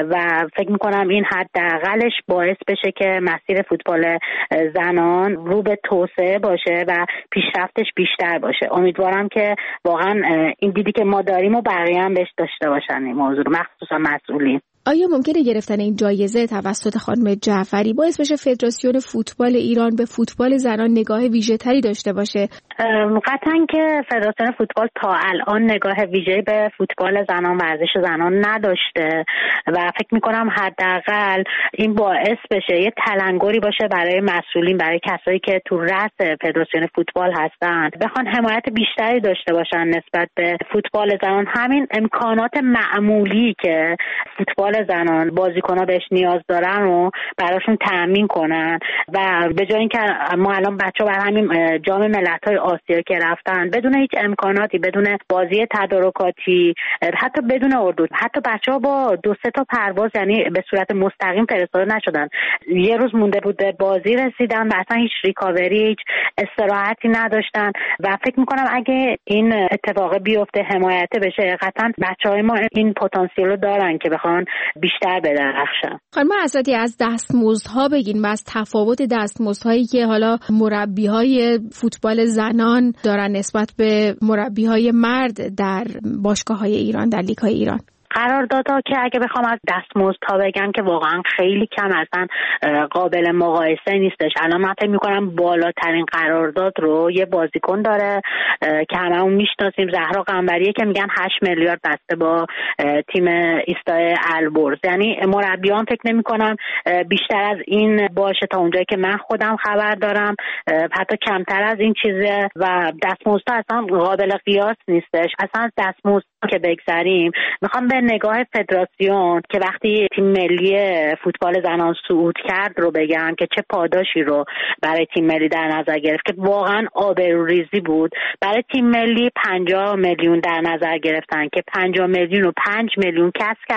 و فکر می‌کنم این حداقلش باعث بشه که مسیر فوتبال زنان رو به توسعه باشه و پیشرفتش بیشتر باشه. امیدوارم که واقعا این دیدی که ما داریم و بقیه هم بهش داشته باشن این موضوع رو، مخصوصا مسئولین. آیا ممکنه گرفتن این جایزه توسط خانم جعفری باعث بشه فدراسیون فوتبال ایران به فوتبال زنان نگاه ویژه‌تری داشته باشه؟ قطعاً که فدراسیون فوتبال تا الان نگاه ویژه‌ای به فوتبال زنان، ورزش زنان نداشته و فکر می‌کنم حداقل این باعث بشه یه تلنگری باشه برای مسئولین، برای کسایی که تو رأس فدراسیون فوتبال هستن، بخوان حمایت بیشتری داشته باشن نسبت به فوتبال زنان. همین امکانات معمولی که فوتبال زنان بازیکن‌ها بهش نیاز دارن رو براشون تأمین کنن و به جای اینکه ما الان بچه‌ها بر همین جام ملت‌های آسیا که رفتن بدون هیچ امکاناتی، بدون بازی تدارکاتی، حتی بدون اردو، حتی بچه‌ها با 2-3 تا پرواز یعنی به صورت مستقیم فرستاده نشدن، یه روز مونده بود بازی رسیدن و اصلا هیچ ریکاوری، هیچ استراحتی نداشتن و فکر می‌کنم اگه این اتفاق بیفته، حمایت بشه، قطعاً بچه‌های ما این پتانسیل رو دارن که بخوان بیشتر بدرخشن. خانم حسرتی، از دستمزدها بگین و از تفاوت دستمزدهایی که حالا مربی‌های فوتبال زنان دارن نسبت به مربی‌های مرد در باشگاه‌های ایران، در لیگ‌های ایران. قراردادها که اگه بخوام از دستمزدها بگم که واقعا خیلی کم، اصلا قابل مقایسه نیستش. الان من فکر می‌کنم بالاترین قرارداد رو یه بازیکن داره که هممون میشناسیم، زهرا قنبریه، که میگن 8 میلیارد بسته با تیم ایستای البرز. یعنی مربیان فکر نمی‌کنم بیشتر از این باشه تا اونجایی که من خودم خبر دارم، حتی کمتر از این چیزه و دستمزدها اصلا قابل قیاس نیستش. اصلا دستمزد که بگذاریم، میخوام به نگاه فدراسیون که وقتی تیم ملی فوتبال زنان صعود کرد رو بگم که چه پاداشی رو برای تیم ملی در نظر گرفت که واقعا آبروریزی بود. برای تیم ملی 50 میلیون در نظر گرفتن که 50 میلیون رو 5 میلیون کسب کردن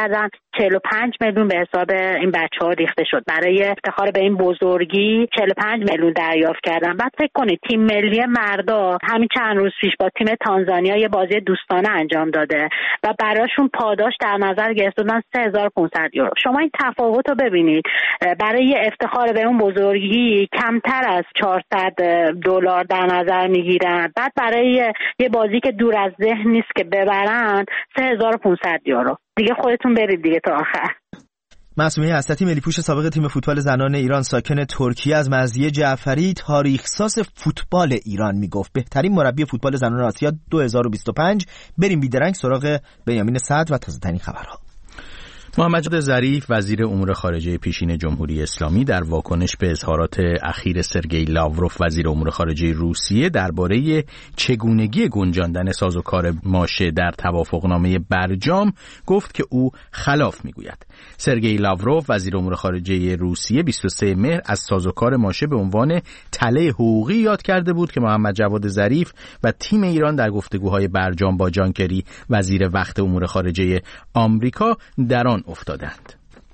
45 میلیون به حساب این بچه‌ها ریخته شد. برای افتخار به این بزرگی 45 میلیون دریافت کردن. بعد فکر کنید تیم ملی مردا همین چند روز پیش با تیم تانزانیا یه بازی دوستانه انجام داده و براشون پاداش در نظر گرفته بودن 3500 یورو. شما این تفاوت رو ببینید. برای افتخار به اون بزرگی کمتر از 400 دلار در نظر میگیرن. بعد برای یه بازی که دور از ذهن نیست که ببرن 3500 یورو. دیگه خودتون برید دیگه تا آخر. معصومه اسدی ملی‌پوش سابق تیم فوتبال زنان ایران ساکن ترکیه از مزیه جعفری تاریخ‌ساز فوتبال ایران میگفت بهترین مربی فوتبال زنان آسیا 2025. بریم بیدرنگ سراغ بنیامین صدر و تازه‌ترین خبرها. محمد ظریف وزیر امور خارجه پیشین جمهوری اسلامی در واکنش به اظهارات اخیر سرگئی لاوروف وزیر امور خارجه روسیه درباره چگونگی گنجاندن سازوکار ماشه در توافقنامه برجام گفت که او خلاف میگوید. سرگئی لاوروف وزیر امور خارجه روسیه 23 مهر از سازوکار ماشه به عنوان تله حقوقی یاد کرده بود که محمد جواد ظریف و تیم ایران در گفتگوهای برجام با جان کری وزیر وقت امور خارجه آمریکا در آن افتادند.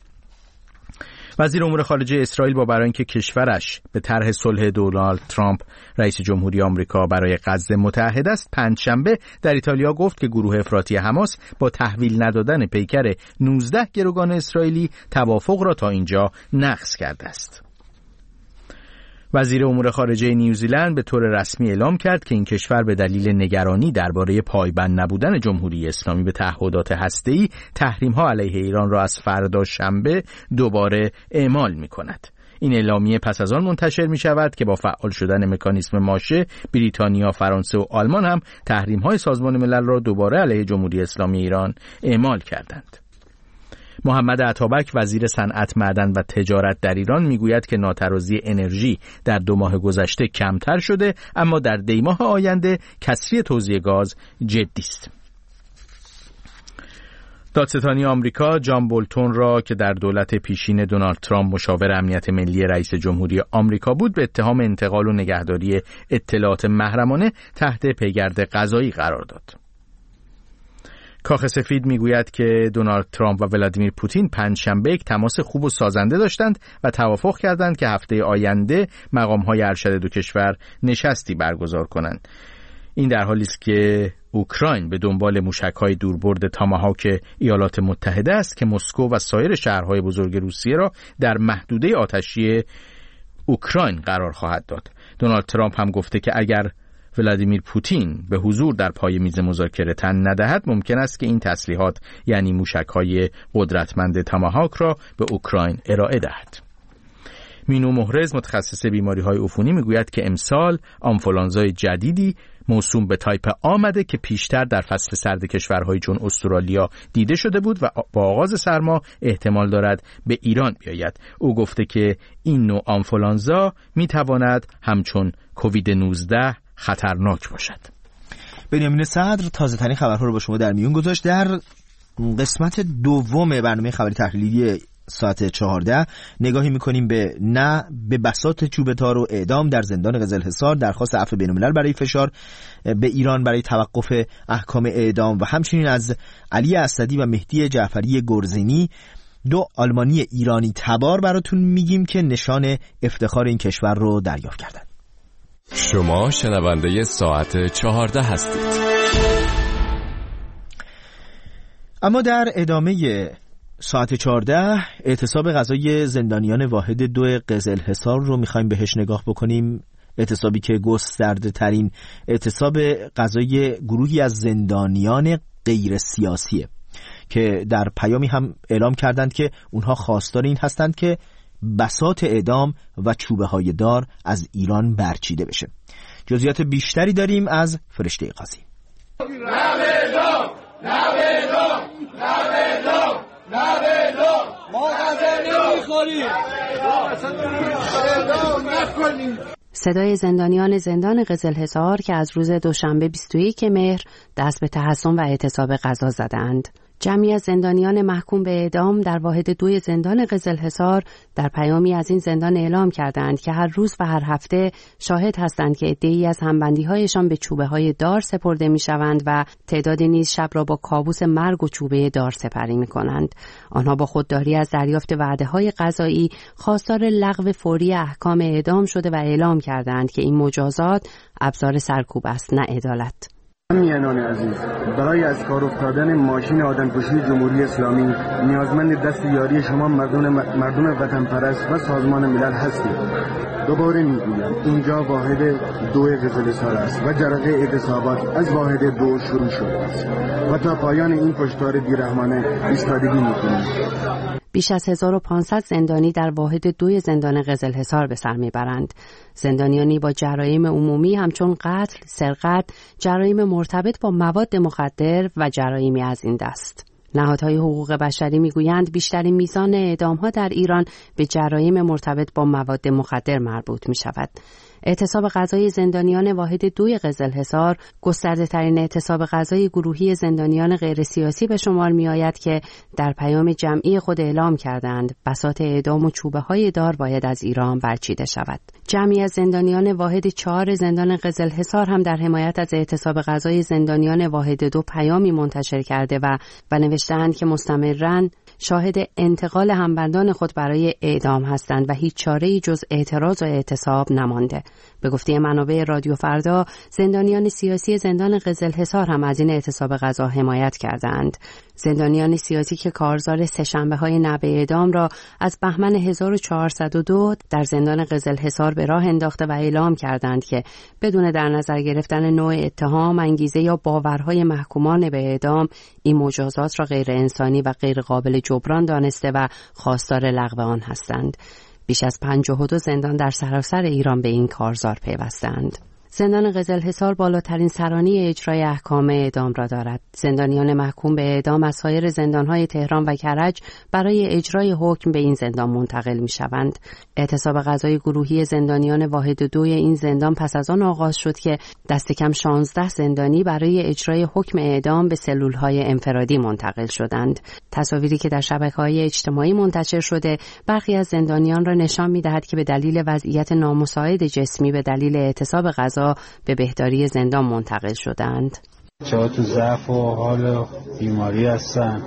وزیر امور خارجه اسرائیل با برای اینکه کشورش به طرح صلح دونالد ترامپ رئیس جمهوری آمریکا برای غزه متحد است، پنجشنبه در ایتالیا گفت که گروه افراطی حماس با تحویل ندادن پیکر 19 گروگان اسرائیلی توافق را تا اینجا نقض کرده است. وزیر امور خارجه نیوزیلند به طور رسمی اعلام کرد که این کشور به دلیل نگرانی درباره پایبند نبودن جمهوری اسلامی به تعهدات هسته‌ای تحریم‌ها علیه ایران را از فردا شنبه دوباره اعمال می‌کند. این اعلامیه پس از آن منتشر می‌شود که با فعال شدن مکانیزم ماشه، بریتانیا، فرانسه و آلمان هم تحریم‌های سازمان ملل را دوباره علیه جمهوری اسلامی ایران اعمال کردند. محمد عطابک وزیر صنعت، معدن و تجارت در ایران میگوید که ناترازی انرژی در 2 ماه گذشته کمتر شده، اما در دیماه آینده کسری توزیع گاز جدی است. دادستانی آمریکا جان بولتون را که در دولت پیشین دونالد ترامپ مشاور امنیت ملی رئیس جمهوری آمریکا بود به اتهام انتقال و نگهداری اطلاعات محرمانه تحت پیگرد قضایی قرار داد. کاخ سفید میگوید که دونالد ترامپ و ولادیمیر پوتین پنجشنبه یک تماس خوب و سازنده داشتند و توافق کردند که هفته آینده مقام‌های ارشد دو کشور نشستی برگزار کنند. این در حالی است که اوکراین به دنبال موشک‌های دوربرد تاماهاک ایالات متحده است که مسکو و سایر شهرهای بزرگ روسیه را در محدوده آتشی اوکراین قرار خواهد داد. دونالد ترامپ هم گفته که اگر ولادیمیر پوتین به حضور در پای میز مذاکره تن ندهد ممکن است که این تسلیحات یعنی موشک‌های قدرتمند تاماهاک را به اوکراین ارائه دهد. مینو محرز متخصص بیماری‌های عفونی میگوید که امسال آنفولانزای جدیدی موسوم به تایپ آمده که پیشتر در فصل سرد کشورهای چون استرالیا دیده شده بود و با آغاز سرما احتمال دارد به ایران بیاید. او گفته که این نوع آنفولانزا میتواند همچون کووید 19 خطرناک باشد. بنیامین صدر تازه ترین خبرها رو با شما در میون گذاشت. در قسمت دوم برنامه خبری تحلیلی ساعت 14 نگاهی میکنیم به بساط چوب تار و اعدام در زندان قزلحصار، درخواست عفو بین‌الملل برای فشار به ایران برای توقف احکام اعدام و همچنین از علی اسدی و مهدی جعفری گرزینی، 2 آلمانی ایرانی تبار براتون میگیم که نشان افتخار این کشور رو دریافت کردن. شما شنونده ساعت 14 هستید. اما در ادامه ساعت 14 اعتصاب غذای زندانیان واحد 2 قزلحصار رو میخوایم بهش نگاه بکنیم. اعتصابی که گسترده ترین اعتصاب غذای گروهی از زندانیان غیر سیاسیه که در پیامی هم اعلام کردند که اونها خواستار این هستند که بساط اعدام و چوبه های دار از ایران برچیده بشه. جزئیات بیشتری داریم از فرشته قاضی. صدای زندانیان زندان قزلحصار که از روز دوشنبه 21 مهر دست به تحصن و اعتصاب غذا زدند. جمعی از زندانیان محکوم به اعدام در واحد 2 زندان قزلحصار در پیامی از این زندان اعلام کردند که هر روز و هر هفته شاهد هستند که عده‌ای از همبندی‌هایشان به چوبه‌های دار سپرده می‌شوند و تعدادی نیز شب را با کابوس مرگ و چوبه دار سپری می‌کنند. آنها با خودداری از دریافت وعده‌های قضایی خواستار لغو فوری احکام اعدام شده و اعلام کردند که این مجازات ابزار سرکوب است، نه عدالت. میهنان عزیز، برای از کار افتادن ماشین آدمکشی جمهوری اسلامی نیازمند دست یاری شما مردم وطن پرست و سازمان ملل هستید. دوباره میگویم اینجا واحد 2 قزلحصار است و جرقه اعتصابات از واحد 2 شروع شده است و تا پایان این کشتار بیرحمانه ایستادگی میکنیم. بیش از 1500 زندانی در واحد 2 زندان قزلحصار به سر میبرند. زندانیانی با جرایم عمومی همچون قتل، سرقت، جرایم مرتبط با مواد مخدر و جرایمی از این دست. نهادهای حقوق بشری میگویند بیشترین میزان اعدام‌ها در ایران به جرایم مرتبط با مواد مخدر مربوط می‌شود. اعتصاب قضایی زندانیان واحد 2 قزلحصار گسترده‌ترین اعتصاب قضایی گروهی زندانیان غیر سیاسی به شمار می‌آید که در پیام جمعی خود اعلام کردند بساط اعدام و چوبه‌های دار باید از ایران برچیده شود. جمعی از زندانیان واحد 4 زندان قزلحصار هم در حمایت از اعتصاب قضایی زندانیان واحد 2 پیامی منتشر کرده و نوشته‌اند که مستمراً شاهد انتقال همبندان خود برای اعدام هستند و هیچ چاره‌ای جز اعتراض و اعتصاب نمانده. به گفته منابع رادیو فردا، زندانیان سیاسی زندان قزلحصار هم از این اعتصاب قضا حمایت کردند. زندانیان سیاسی که کارزار سه‌شنبه‌های نه به اعدام را از بهمن 1402 در زندان قزلحصار به راه انداخته و اعلام کردند که بدون در نظر گرفتن نوع اتهام، انگیزه یا باورهای محکومان به اعدام این مجازات را غیر انسانی و غیر قابل جبران دانسته و خواستار لغو آن هستند. بیش از 52 زندان در سراسر ایران به این کارزار پیوستند. زندان قزلحصار بالاترین سرانی اجرای احکام اعدام را دارد. زندانیان محکوم به اعدام از سایر زندان‌های تهران و کرج برای اجرای حکم به این زندان منتقل می‌شوند. اعتصاب قضایی گروهی زندانیان واحد 2 این زندان پس از آن آغاز شد که دست کم 16 زندانی برای اجرای حکم اعدام به سلول‌های انفرادی منتقل شدند. تصاویری که در شبکه‌های اجتماعی منتشر شده برخی از زندانیان را نشان می‌دهد که به دلیل وضعیت نامساعد جسمی به دلیل اعتصاب قضا به بهداری زندان منتقل شدند. چرا تو ضعف و حال بیماری هستن،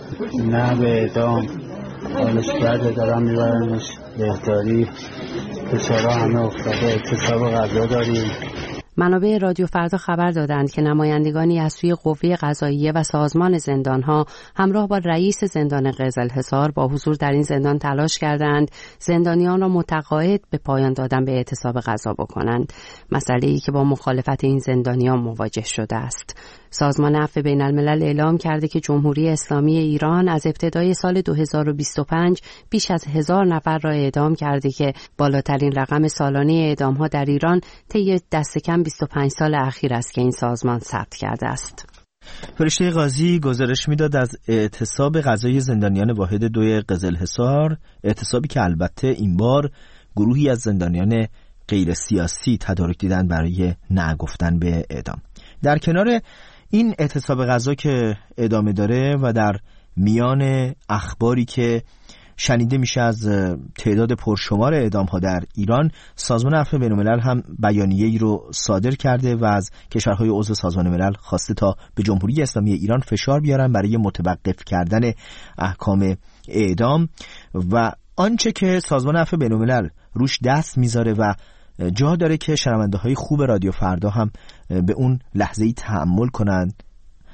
نه به اعدام، حالش برده دارم میبرنش بهداری، فشارها همه افتاده، اعتصاب قضا داریم. منابع رادیو فردا خبر دادند که نمایندگانی از سوی قوه قضاییه و سازمان زندانها همراه با رئیس زندان قزلحصار با حضور در این زندان تلاش کردند زندانیان را متقاعد به پایان دادن به اعتصاب قضا بکنند، مسئله‌ای که با مخالفت این زندانیان مواجه شده است. سازمان عفو بین‌الملل اعلام کرده که جمهوری اسلامی ایران از ابتدای سال 2025 بیش از 1000 نفر را اعدام کرده که بالاترین رقم سالانه اعدام‌ها در ایران طی دست کم 25 سال اخیر است که این سازمان ثبت کرده است. فرشته قاضی گزارش میداد از اعتصاب قضایی زندانیان واحد 2 قزلحصار، اعتصابی که البته این بار گروهی از زندانیان غیر سیاسی تدارک دیدن برای نگفتن به اعدام. در کنار این اعتصاب قضا که ادامه داره و در میان اخباری که شنیده میشه از تعداد پرشمار اعدام‌ها در ایران، سازمان عفو بین‌الملل هم بیانیه‌ای رو صادر کرده و از کشورهای عضو سازمان ملل خواسته تا به جمهوری اسلامی ایران فشار بیارن برای متوقف کردن احکام اعدام و آنچه که سازمان عفو بین‌الملل روش دست میذاره و جا داره که شنونده‌های خوب رادیو فردا هم به اون لحظه‌ای تأمل کنند،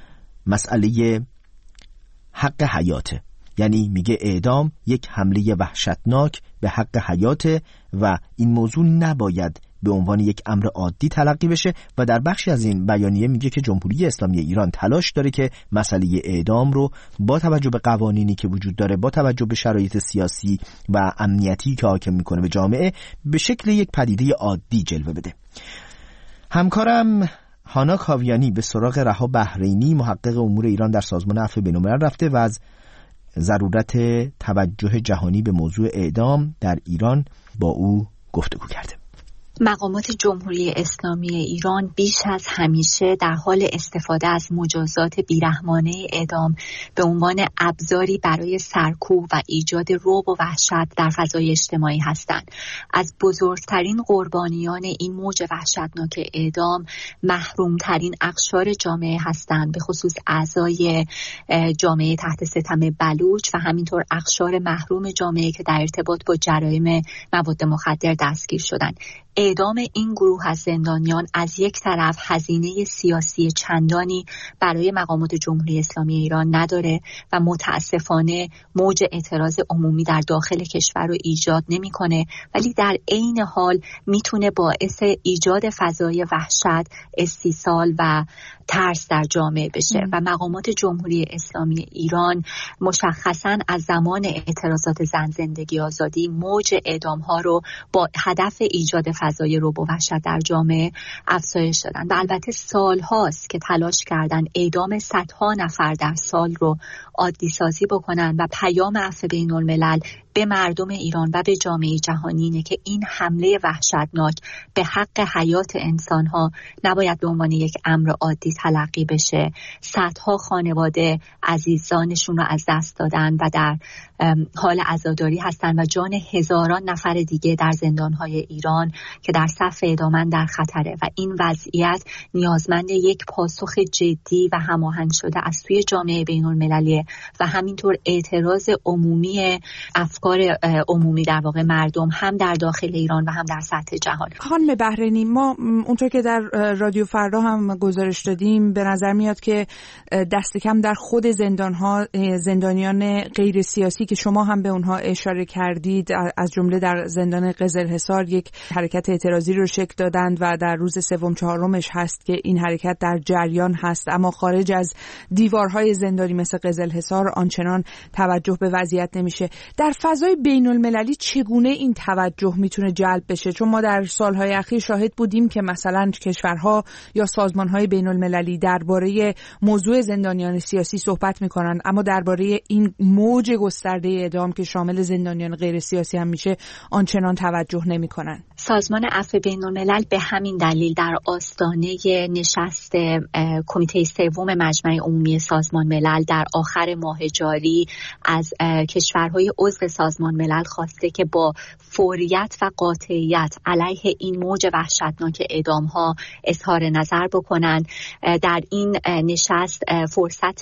مسئله حق حیاته. یعنی میگه اعدام یک حمله وحشتناک به حق حیاته و این موضوع نباید به عنوان یک امر عادی تلقی بشه و در بخشی از این بیانیه میگه که جمهوری اسلامی ایران تلاش داره که مسئله اعدام رو با توجه به قوانینی که وجود داره، با توجه به شرایط سیاسی و امنیتی که حاکم میکنه به جامعه، به شکل یک پدیده عادی جلوه بده. همکارم هانا کاویانی به سراغ رها بحرینی، محقق امور ایران در سازمان عفو بین‌الملل رفته و از ضرورت توجه جهانی به موضوع اعدام در ایران با او گفتگو کرده. مقامات جمهوری اسلامی ایران بیش از همیشه در حال استفاده از مجازات بیرحمانه اعدام به عنوان ابزاری برای سرکوب و ایجاد رعب و وحشت در فضای اجتماعی هستند. از بزرگترین قربانیان این موج وحشتناک اعدام محرومترین اقشار جامعه هستند، به خصوص اعضای جامعه تحت ستم بلوچ و همینطور اقشار محروم جامعه که در ارتباط با جرایم مواد مخدر دستگیر شدند. اعدام این گروه از زندانیان از یک طرف هزینه سیاسی چندانی برای مقامات جمهوری اسلامی ایران نداره و متاسفانه موج اعتراض عمومی در داخل کشور رو ایجاد نمیکنه، ولی در عین حال میتونه باعث ایجاد فضای وحشت، استیصال و ترس در جامعه بشه و مقامات جمهوری اسلامی ایران مشخصاً از زمان اعتراضات زن زندگی آزادی موج اعدام ها رو با هدف ایجاد فضای رعب و وحشت در جامعه افزایش دادن و البته سال هاست که تلاش کردن اعدام صدها نفر در سال رو عادی سازی بکنن و پیام عفو بین الملل به مردم ایران و به جامعه جهانی اینه که این حمله وحشتناک به حق حیات انسان‌ها نباید به عنوان یک امر عادی تلقی بشه. صدها خانواده عزیزانشون رو از دست دادن و در حال عزاداری هستن و جان هزاران نفر دیگه در زندان‌های ایران که در صف اعدامن در خطره و این وضعیت نیازمند یک پاسخ جدی و هماهنگ شده از سوی جامعه بین‌المللی و همینطور اعتراض عمومی افکار عمومی در واقع مردم هم در داخل ایران و هم در سطح جهان. خانم بهرینی، ما اونطور که در رادیو فردا هم گزارش دادیم به نظر میاد که دست کم در خود زندانیان غیر سیاسی که شما هم به اونها اشاره کردید، از جمله در زندان قزلحصار یک حرکت اعتراضی رو شکل دادند و در روز 3-4 هست که این حرکت در جریان هست، اما خارج از دیوارهای زندانی مثل قزلحصار آنچنان توجه به وضعیت نمیشه. در فضای بین المللی چگونه این توجه میتونه جلب بشه؟ چون ما در سالهای اخیر شاهد بودیم که مثلا کشورها یا سازمانهای بین المللی درباره موضوع زندانیان سیاسی صحبت میکنن، اما درباره این موج گسترده اعدام که شامل زندانیان غیر سیاسی هم میشه آنچنان توجه نمیکنن. سازمان عفو بین الملل به همین دلیل در آستانه نشست کمیته سوم مجمع عمومی سازمان ملل در آخر ماه جاری از کشورهای عضو سازمان ملل خواسته که با فوریت و قاطعیت علیه این موج وحشتناک اعدام‌ها اظهار نظر بکنند. در این نشست فرصت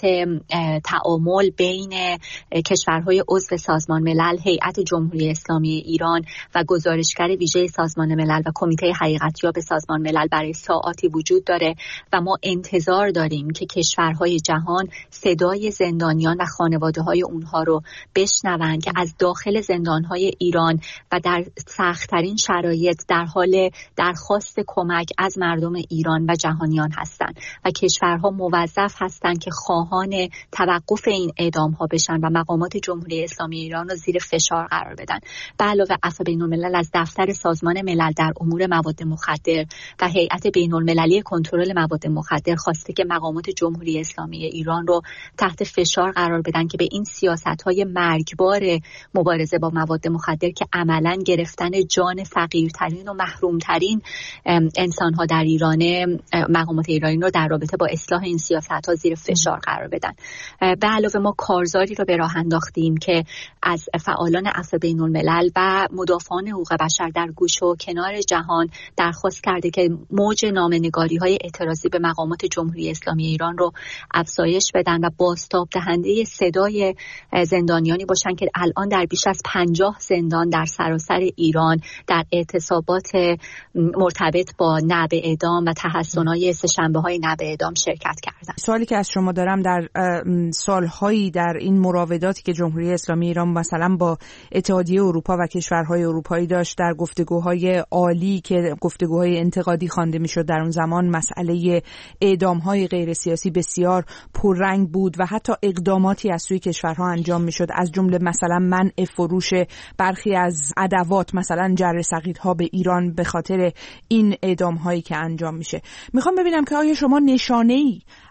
تعامل بین کشورهای عضو سازمان ملل، هیئت جمهوری اسلامی ایران و گزارشگر ویژه سازمان ملل و کمیته حقیقتیاب سازمان ملل برای ساعاتی وجود داره و ما انتظار داریم که کشورهای جهان صدای زندانیان و خانواده‌های اونها رو بشنوند که از داخل زندانهای ایران و در سخت‌ترین شرایط در حال درخواست کمک از مردم ایران و جهانیان هستند و کشورها موظف هستند که خواهان توقف این اعدام‌ها بشن و مقامات جمهوری اسلامی ایران رو زیر فشار قرار بدن. به علاوه عفو بین‌الملل از دفتر سازمان ملل در امور مواد مخدر و هیئت بین‌المللی کنترل مواد مخدر خواسته که مقامات جمهوری اسلامی ایران رو تحت فشار قرار بدن که به این سیاست‌های مرگبار مبارزه با مواد مخدر که عملاً گرفتن جان فقیرترین و محرومترین انسان‌ها در ایران، مقامات ایرانی رو در رابطه با اصلاح این سیاست‌ها زیر فشار قرار بدن. به علاوه ما کارزاری رو به راه انداختیم که از فعالان عفو بین‌الملل و مدافعان حقوق بشر در گوش و کنار جهان درخواست کرده که موج نامه‌نگاری‌های اعتراضی به مقامات جمهوری اسلامی ایران رو افزایش بدن و بازتاب دهنده صدای زندانیانی باشن که الان در بیش از 50 زندان در سراسر ایران در اعتصابات مرتبط با نبع اعدام و تحسن‌های سه‌شنبه‌های نبع اعدام شرکت کردن. سوالی که از شما دارم، در سالهایی در این مراوداتی که جمهوری اسلامی ایران مثلا با اتحادیه اروپا و کشورهای اروپایی داشت، در گفتگوهای عالی که گفتگوهای انتقادی خوانده میشد، در اون زمان مسئله اعدام‌های غیر سیاسی بسیار پررنگ بود و حتی اقداماتی از سوی کشورها انجام میشد، از جمله مثلا منع فروش برخی از ادوات مثلا جرثقیل‌ها به ایران به خاطر این اعدام‌هایی که انجام میشه. میخوام ببینم که آیا شما نشانه‌ای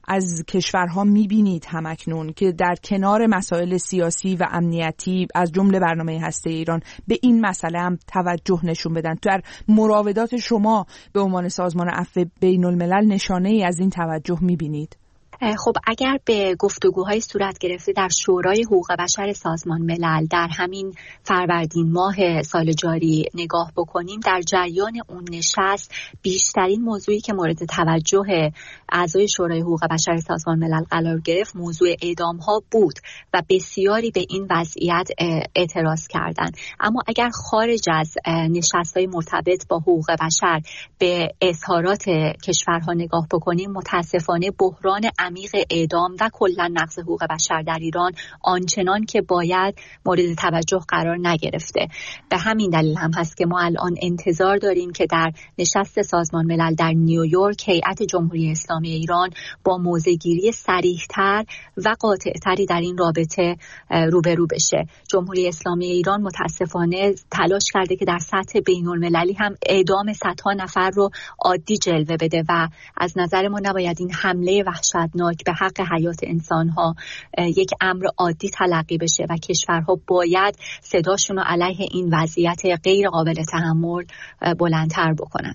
از کشورها میبینید همکنون که در کنار مسائل سیاسی و امنیتی از جمله برنامه هسته ایران به این مسئله هم توجه نشون بدن؟ در مراودات شما به عنوان سازمان عفو بین الملل نشانه ای از این توجه میبینید؟ خب اگر به گفتگوهای صورت گرفته در شورای حقوق بشر سازمان ملل در همین فروردین ماه سال جاری نگاه بکنیم، در جریان اون نشست بیشترین موضوعی که مورد توجه اعضای شورای حقوق بشر سازمان ملل قرار گرفت موضوع اعدام‌ها بود و بسیاری به این وضعیت اعتراض کردند. اما اگر خارج از نشست‌های مرتبط با حقوق بشر به اظهارات کشورها نگاه بکنیم، متاسفانه بحران عمیق اعدام و کلا نقض حقوق بشر در ایران آنچنان که باید مورد توجه قرار نگرفته. به همین دلیل هم هست که ما الان انتظار داریم که در نشست سازمان ملل در نیویورک هیئت جمهوری اسلامی ایران با موضع‌گیری صریح‌تر و قاطع‌تری در این رابطه روبرو بشه. جمهوری اسلامی ایران متاسفانه تلاش کرده که در سطح بین‌المللی هم اعدام صدها نفر رو عادی جلوه بده و از نظر ما نباید این حمله وحشتناک به حق حیات انسان‌ها یک امر عادی تلقی بشه و کشورها باید صداشون رو علیه این وضعیت غیر قابل تحمل بلندتر بکنن.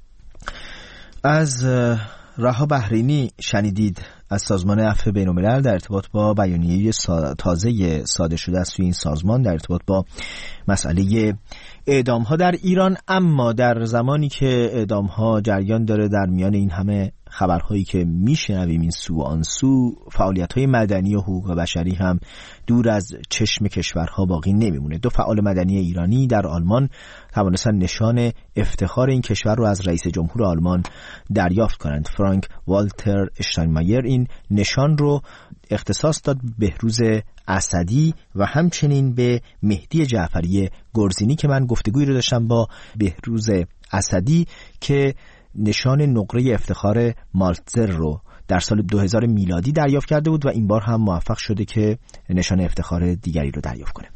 از رها بحرینی شنیدید از سازمان عفو بین‌الملل در ارتباط با بیانیه تازه صادر شده از سوی این سازمان در ارتباط با مسئله اعدام‌ها در ایران. اما در زمانی که اعدام‌ها جریان داره، در میان این همه خبرهایی که میشنویم این سو آن سو، فعالیت‌های مدنی و حقوق بشری هم دور از چشم کشورها باقی نمیمونه. دو فعال مدنی ایرانی در آلمان توانستن نشان افتخار این کشور رو از رئیس جمهور آلمان دریافت کنند. فرانک والتر اشتاینمایر این نشان رو اختصاص داد بهروز اسدی و همچنین به مهدی جعفری گرزینی که من گفتگویی رو داشتم با بهروز اسدی که نشان نقره افتخار مالتزر رو در سال 2000 میلادی دریافت کرده بود و این بار هم موفق شده که نشان افتخار دیگری رو دریافت کنه.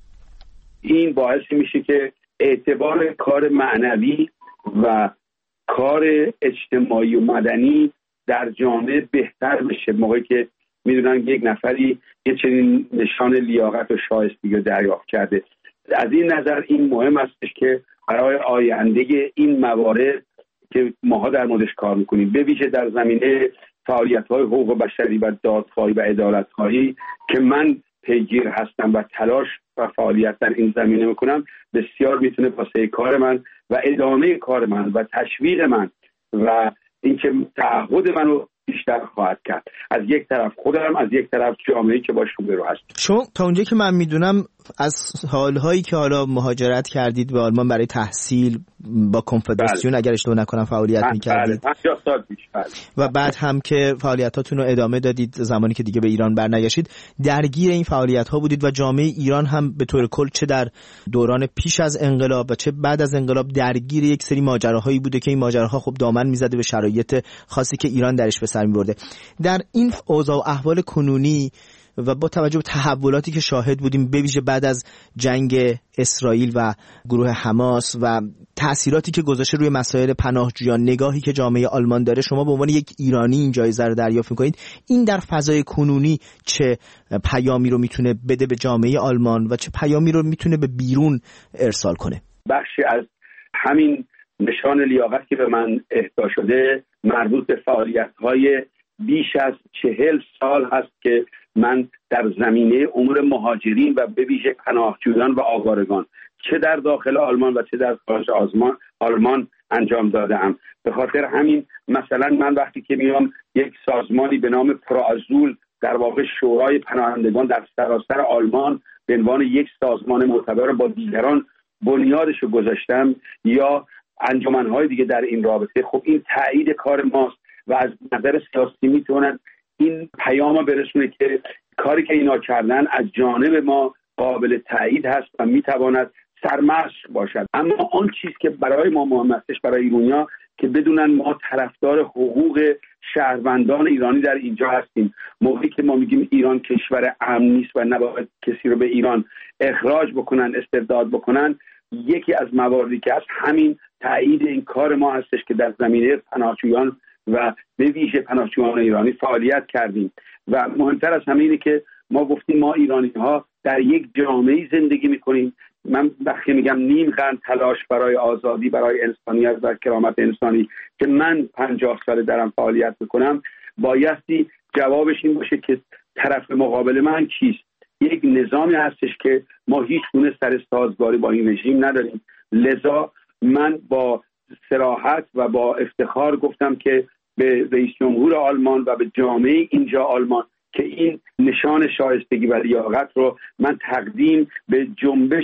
این باعث میشه که اعتبار کار معنوی و کار اجتماعی و مدنی در جامعه بهتر بشه، موقعی که میدونن یک نفری یه چنین نشان لیاقت و شایستگی رو دریافت کرده. از این نظر این مهم است که برای آینده این موارد که ماها در موردش کار میکنیم، به ویژه در زمینه فعالیت‌های حقوق بشری و دادخواهی و عدالت‌خواهی که من پیگیر هستم و تلاش و فعالیت در این زمینه میکنم، بسیار میتونه واسه کار من و ادامه کار من و تشویق من و اینکه تعهد منو بیشتر خواهد کرد، از یک طرف خودم، از یک طرف جامعه‌ای که باش روبرو هست. شما تا اونجایی که من میدونم از سالهایی که حالا مهاجرت کردید به آلمان برای تحصیل با کنفدراسیون اگر اشتباه نکنم فعالیت می‌کردید. 50 سال پیش. و بعد هم که فعالیتاتون رو ادامه دادید زمانی که دیگه به ایران برنگشتید، درگیر این فعالیت‌ها بودید و جامعه ایران هم به طور کل چه در دوران پیش از انقلاب و چه بعد از انقلاب درگیر یک سری ماجراهایی بوده که این ماجراها خب دامن می‌زده به شرایط خاصی که ایران درش به سر می‌برده. در این اوضاع و احوال کنونی و با توجه به تحولاتی که شاهد بودیم به ویژه بعد از جنگ اسرائیل و گروه حماس و تأثیراتی که گذاشته روی مسائل پناهجویان، نگاهی که جامعه آلمان داره، شما به عنوان یک ایرانی این جایزه رو دریافت می‌کنید، این در فضای کنونی چه پیامی رو میتونه بده به جامعه آلمان و چه پیامی رو میتونه به بیرون ارسال کنه؟ بخشی از همین نشان لیاقت که به من اهدا شده مربوط به فعالیت‌های بیش از 40 سال هست که من در زمینه امور مهاجرین و به ویژه پناهجویان و آوارگان چه در داخل آلمان و چه در خارج آلمان انجام دادم. به خاطر همین مثلا من وقتی که میام یک سازمانی به نام پروآزول، در واقع شورای پناهندگان در سراسر آلمان، به عنوان یک سازمان معتبر با دیگران بنیادش رو گذاشتم، یا انجمنهای دیگه در این رابطه، خب این تایید کار ماست و از نظر سیاسی میتونن این پیام برسونه که کاری که اینا کردن از جانب ما قابل تایید هست و میتواند سرمشق باشد. اما آن چیز که برای ما مهم هستش، برای ایرانیا، که بدونن ما طرفدار حقوق شهروندان ایرانی در اینجا هستیم. موقعی که ما میگیم ایران کشور امن نیست و نباید کسی رو به ایران اخراج بکنن، استبداد بکنن، یکی از مواردی که از همین تایید این کار ما هستش که در زمینه پناهجویان و به ویژه پناهجویان ایرانی فعالیت کردیم و مهمتر از همه اینه که ما گفتیم ما ایرانی‌ها در یک جامعه زندگی می‌کنیم. من وقتی میگم نیم قرن تلاش برای آزادی، برای انسانیت و کرامت انسانی که من 50 ساله درم فعالیت میکنم، بایستی جوابش این باشه که طرف مقابل من کیست. یک نظامی هستش که ما هیچ گونه سر سازگاری با این رژیم نداریم. لذا من با صراحت و با افتخار گفتم که به رئیس جمهور آلمان و به جامعه اینجا آلمان که این نشان شایستگی و لیاقت رو من تقدیم به جنبش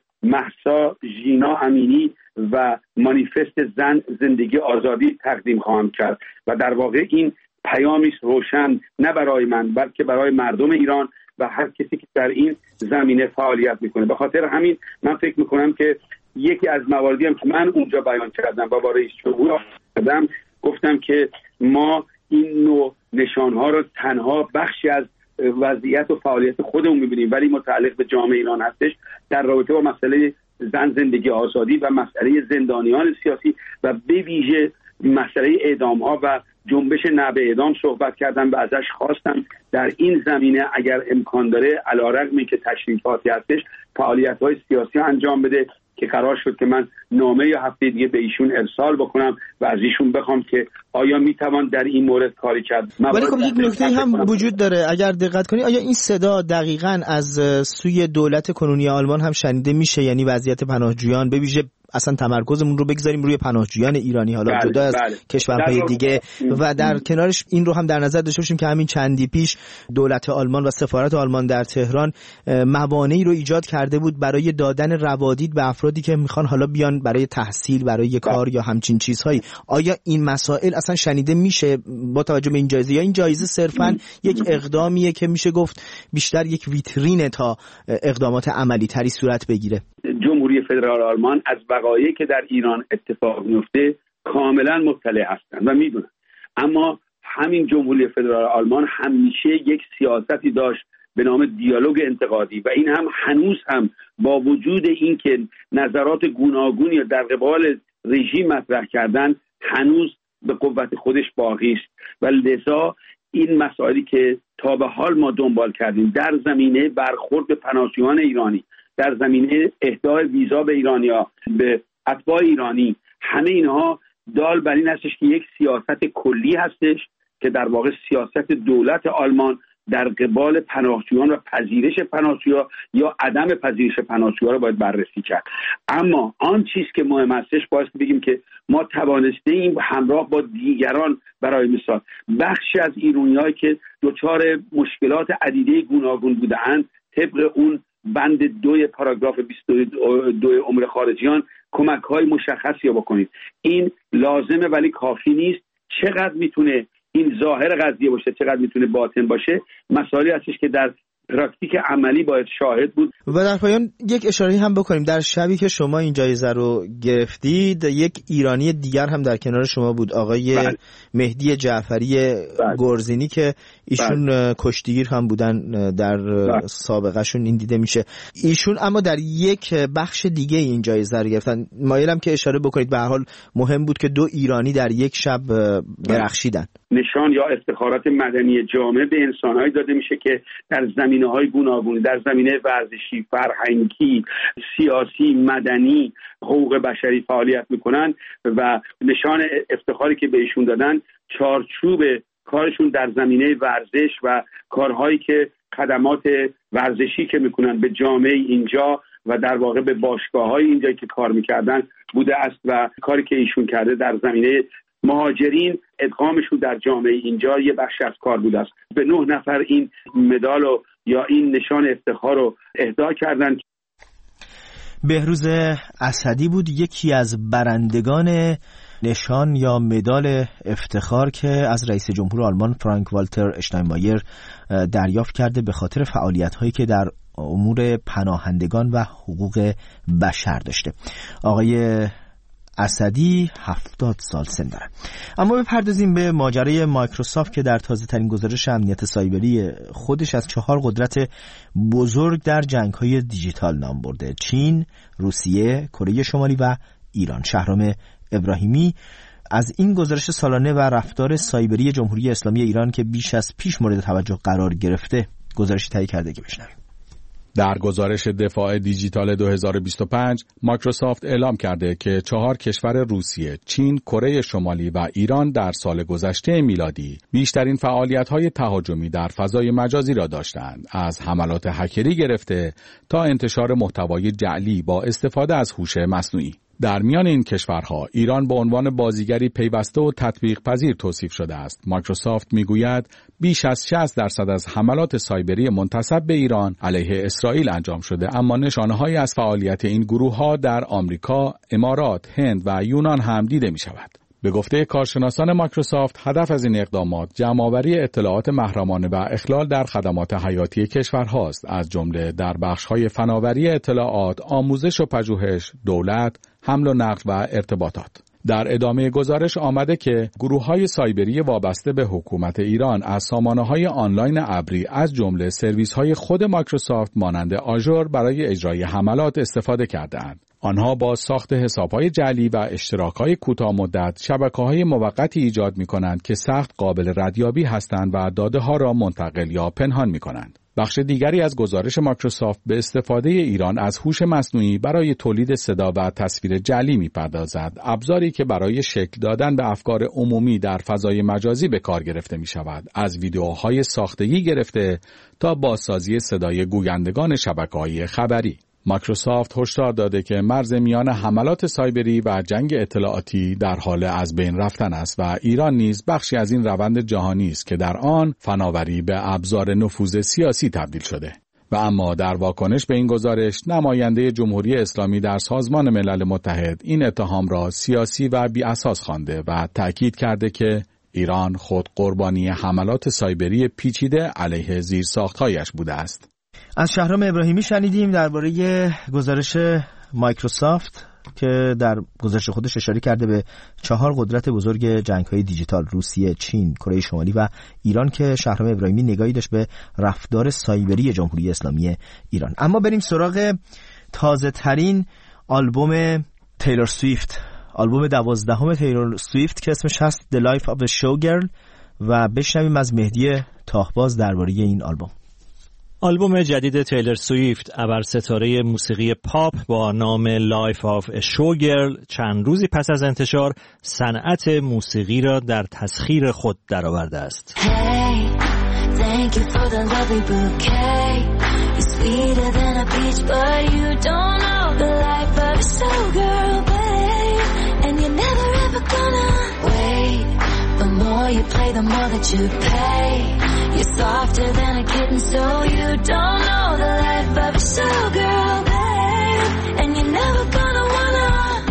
مهسا ژینا امینی و مانیفست زن زندگی آزادی تقدیم خواهم کرد و در واقع این پیامی روشن نه برای من بلکه برای مردم ایران و هر کسی که در این زمینه فعالیت میکنه. به خاطر همین من فکر میکنم که یکی از مواردی هم که من اونجا بیان کردم و با رئیس جمهور کردم گفتم که ما این نوع نشانها رو تنها بخشی از وضعیت و فعالیت خودمون میبینیم ولی متعلق به جامعه ایران هستش در رابطه با مسئله زن زندگی آزادی و مسئله زندانیان سیاسی و به ویژه مسئله اعدام‌ها و جنبش نه به اعدام صحبت کردم و ازش خواستم در این زمینه اگر امکان داره علی‌رغم اینکه تشریفاتی هستش فعالیت‌های سیاسی انجام بده که قرار شد که من نامه یا هفته دیگه به ایشون ارسال بکنم و از ایشون بخوام که آیا میتوان در این مورد کاری کرد. ولی خب یک نکته هم وجود داره اگر دقت کنی، آیا این صدا دقیقاً از سوی دولت کنونی آلمان هم شنیده میشه؟ یعنی وضعیت پناهجویان به ویژه اصلا تمرکزمون رو بگذاریم روی پناهجویان ایرانی حالا جدا از کشورهای دیگه و در کنارش این رو هم در نظر داشته باشیم که همین چندی پیش دولت آلمان و سفارت آلمان در تهران موانعی رو ایجاد کرده بود برای دادن روادید به افرادی که میخوان حالا بیان برای تحصیل، برای کار یا همچین چیزهایی. آیا این مسائل اصلا شنیده میشه با توجه به این جایزه یا این جایزه صرفا یک اقدامیه که میشه گفت بیشتر یک ویترینه تا اقدامات عملی تری صورت بگیره؟ جمهوری فدرال آلمان از وقایعی که در ایران اتفاق میفته کاملا مطلع هستند و میدونن، اما همین جمهوری فدرال آلمان همیشه یک سیاستی داشت به نام دیالوگ انتقادی و این هم هنوز هم با وجود اینکه نظرات گوناگونی در قبال رژیم مطرح کردن هنوز به قوت خودش باقی است و لذا این مسائلی که تا به حال ما دنبال کردیم در زمینه برخورد به پناهجویان ایرانی، در زمینه اهدای ویزا به ایرانی‌ها، به اتباع ایرانی، همه اینها دال بر این هستش که یک سیاست کلی هستش که در واقع سیاست دولت آلمان در قبال پناهجویان و پذیرش پناهجویان یا عدم پذیرش پناهجویان رو باید بررسی کرد. اما آن چیز که مهم هستش باید بگیم که ما توانسته ایم همراه با دیگران، برای مثال بخشی از ایرانی‌هایی که دچار مشکلات عدیده گوناگون بودند طبق اون بند 2 پاراگراف 22 امور خارجیان کمک‌های مشخصی بکنید. این لازمه ولی کافی نیست. چقدر میتونه این ظاهر قضیه باشه، چقدر میتونه باطن باشه، مسائلی هستش که در پراکتیک عملی باید شاهد بود. و در پایان یک اشاره هم بکنیم، در شبی که شما این جایزه رو گرفتید یک ایرانی دیگر هم در کنار شما بود، آقای مهدی جعفری گرزینی که ایشون کشتیگیر هم بودن در سابقه شون این دیده میشه. ایشون اما در یک بخش دیگه این جایزه رو گرفتن. مایلم که اشاره بکنید به هر حال مهم بود که 2 ایرانی در یک شب درخشیدن. نشان یا افتخارات مدنی جامعه به انسان‌هایی داده میشه که در زمینه‌های گوناگون، در زمینه ورزشی، فرهنگی، سیاسی، مدنی، حقوق بشری فعالیت میکنن و نشان افتخاری که بهشون دادن چارچوب کارشون در زمینه ورزش و کارهایی که خدمات ورزشی که میکنن به جامعه اینجا و در واقع به باشگاه‌های اینجایی که کار میکردن بوده است و کاری که ایشون کرده در زمینه مهاجرین ادغامشون در جامعه اینجا یه بخش از کار بوده است. به 9 نفر این مدال یا این نشان افتخار رو اهدا کردن. بهروز اسدی بود یکی از برندگان نشان یا مدال افتخار که از رئیس جمهور آلمان فرانک والتر اشتاینمایر دریافت کرده به خاطر فعالیت‌هایی که در امور پناهندگان و حقوق بشر داشته. آقای اسدی 70 سال سن داره. اما بپردازیم به ماجرای مایکروسافت که در تازه ترین گزارش امنیت سایبری خودش از 4 قدرت بزرگ در جنگ‌های دیجیتال نام برده: چین، روسیه، کره شمالی و ایران. شهرام ابراهیمی از این گزارش سالانه و رفتار سایبری جمهوری اسلامی ایران که بیش از پیش مورد توجه قرار گرفته گزارشی تهیه کرده که بشنویم. در گزارش دفاع دیجیتال 2025 مایکروسافت اعلام کرده که 4 کشور روسیه، چین، کره شمالی و ایران در سال گذشته میلادی بیشترین فعالیت‌های تهاجمی در فضای مجازی را داشتند، از حملات هکری گرفته تا انتشار محتوای جعلی با استفاده از هوش مصنوعی. در میان این کشورها ایران به عنوان بازیگری پیوسته و تطبیق پذیر توصیف شده است. مایکروسافت میگوید بیش از 60% از حملات سایبری منتسب به ایران علیه اسرائیل انجام شده، اما نشانه‌هایی از فعالیت این گروه‌ها در آمریکا، امارات، هند و یونان هم دیده می‌شود. به گفته کارشناسان مایکروسافت، هدف از این اقدامات جمع‌آوری اطلاعات محرمانه و اخلال در خدمات حیاتی کشورهاست، از جمله در بخش‌های فناوری اطلاعات، آموزش و پژوهش، دولت، حمل و نقل و ارتباطات. در ادامه گزارش آمده که گروه‌های سایبری وابسته به حکومت ایران از سامانه‌های آنلاین ابری از جمله سرویس‌های خود مایکروسافت مانند آژور برای اجرای حملات استفاده کرده‌اند. آنها با ساخت حساب‌های جعلی و اشتراک‌های کوتاه‌مدت شبکه‌های موقتی ایجاد می‌کنند که سخت قابل ردیابی هستند و داده‌ها را منتقل یا پنهان می‌کنند. بخش دیگری از گزارش مایکروسافت به استفاده ایران از هوش مصنوعی برای تولید صدا و تصویر جعلی می‌پردازد، ابزاری که برای شکل دادن به افکار عمومی در فضای مجازی به کار گرفته می‌شود، از ویدیوهای ساختگی گرفته تا بازسازی صدای گویندگان شبکه‌های خبری. مایکروسافت هشدار داده که مرز میان حملات سایبری و جنگ اطلاعاتی در حال از بین رفتن است و ایران نیز بخشی از این روند جهانی است که در آن فناوری به ابزار نفوذ سیاسی تبدیل شده. و اما در واکنش به این گزارش، نماینده جمهوری اسلامی در سازمان ملل متحد این اتهام را سیاسی و بی اساس خوانده و تأکید کرده که ایران خود قربانی حملات سایبری پیچیده علیه زیرساخت‌هایش بوده است. از شهرام ابراهیمی شنیدیم درباره گزارش مایکروسافت که در گزارش خودش اشاره کرده به 4 قدرت بزرگ جنگ‌های دیجیتال، روسیه، چین، کره شمالی و ایران، که شهرام ابراهیمی نگاهی داشت به رفتار سایبری جمهوری اسلامی ایران. اما بریم سراغ تازه ترین آلبوم تیلور سویفت، آلبوم 12 تیلور سویفت که اسمش هست The Life of a Showgirl، و بشنویم از مهدی تاهباز درباره این آلبوم. آلبوم جدید تیلور سویفت، ابرستاره موسیقی پاپ با نام Life of a Showgirl، چند روزی پس از انتشار صنعت موسیقی را در تسخیر خود درآورده است. Hey, thank you for the lovely bouquet. You're sweeter than a peach, but you don't know the life of a showgirl, babe. And you're never ever gonna wait. The more you play, the more that you pay. You're softer than a kitten, so you don't know the life of a showgirl, babe. And you're never gonna wanna.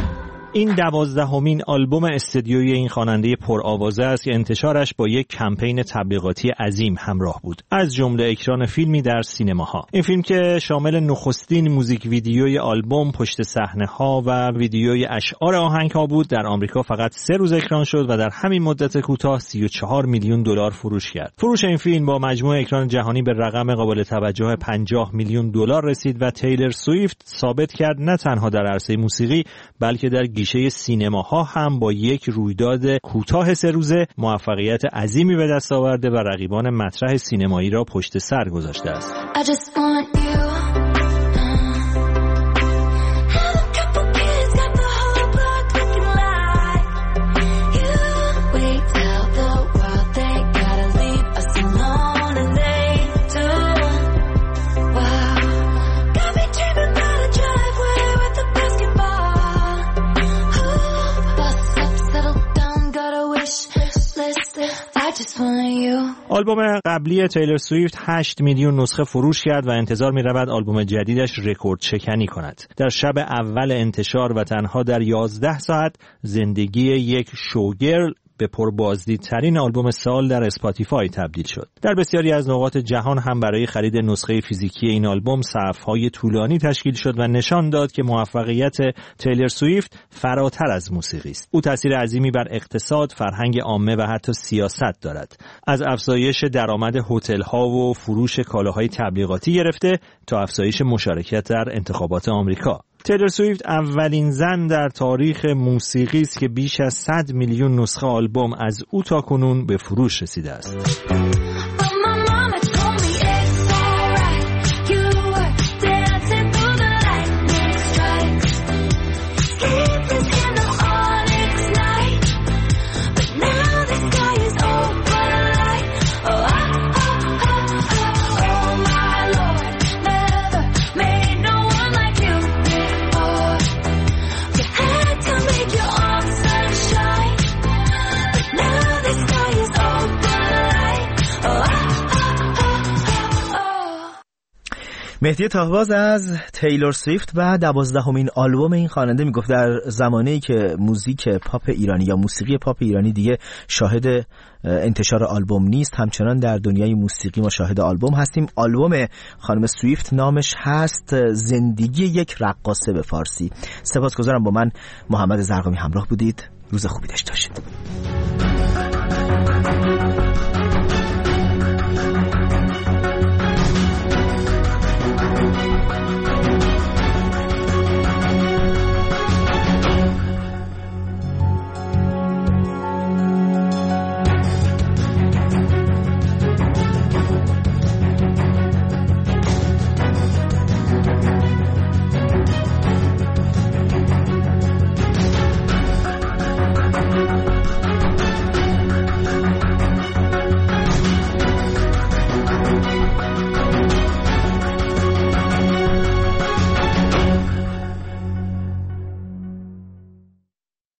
این 12مین آلبوم استودیویی این خواننده پرآوازه است که انتشارش با یک کمپین تبلیغاتی عظیم همراه بود، از جمله اکران فیلمی در سینماها. این فیلم که شامل نخستین موزیک ویدیوی آلبوم، پشت صحنه‌ها و ویدیوی اشعار آهنگ‌ها بود، در آمریکا فقط 3 روز اکران شد و در همین مدت کوتاه 34 میلیون دلار فروش کرد. فروش این فیلم با مجموع اکران جهانی به رقم قابل توجه 50 میلیون دلار رسید و تیلور سویفت ثابت کرد نه تنها در عرصه موسیقی بلکه در گیشه سینماها هم با یک رویداد کوتاه 3 روزه موفقیت عظیمی به دست آورده و رقیبان مطرح سینمایی را پشت سر گذاشته است. آلبوم قبلی تیلور سویفت 8 میلیون نسخه فروش کرد و انتظار می‌رود آلبوم جدیدش رکورد شکنی کند. در شب اول انتشار و تنها در 11 ساعت زندگی یک شوگرل به پربازدیدترین آلبوم سال در اسپاتیفای تبدیل شد. در بسیاری از نقاط جهان هم برای خرید نسخه فیزیکی این آلبوم صف‌های طولانی تشکیل شد و نشان داد که موفقیت تیلور سویفت فراتر از موسیقی است. او تاثیر عظیمی بر اقتصاد، فرهنگ عامه و حتی سیاست دارد. از افزایش درآمد هتل‌ها و فروش کالاهای تبلیغاتی گرفته تا افزایش مشارکت در انتخابات آمریکا. تیلور سویفت اولین زن در تاریخ موسیقی است که بیش از 100 میلیون نسخه آلبوم از او تاکنون به فروش رسیده است. مهدی تاهباز از تیلور سویفت و 12مین آلبوم این خواننده میگفت در زمانه‌ای که موزیک پاپ ایرانی یا موسیقی پاپ ایرانی دیگه شاهد انتشار آلبوم نیست، همچنان در دنیای موسیقی ما شاهد آلبوم هستیم. آلبوم خانم سویفت نامش هست زندگی یک رقاصه به فارسی. سپاسگزارم با من محمد زرقامی همراه بودید. روز خوبی داشته باشید.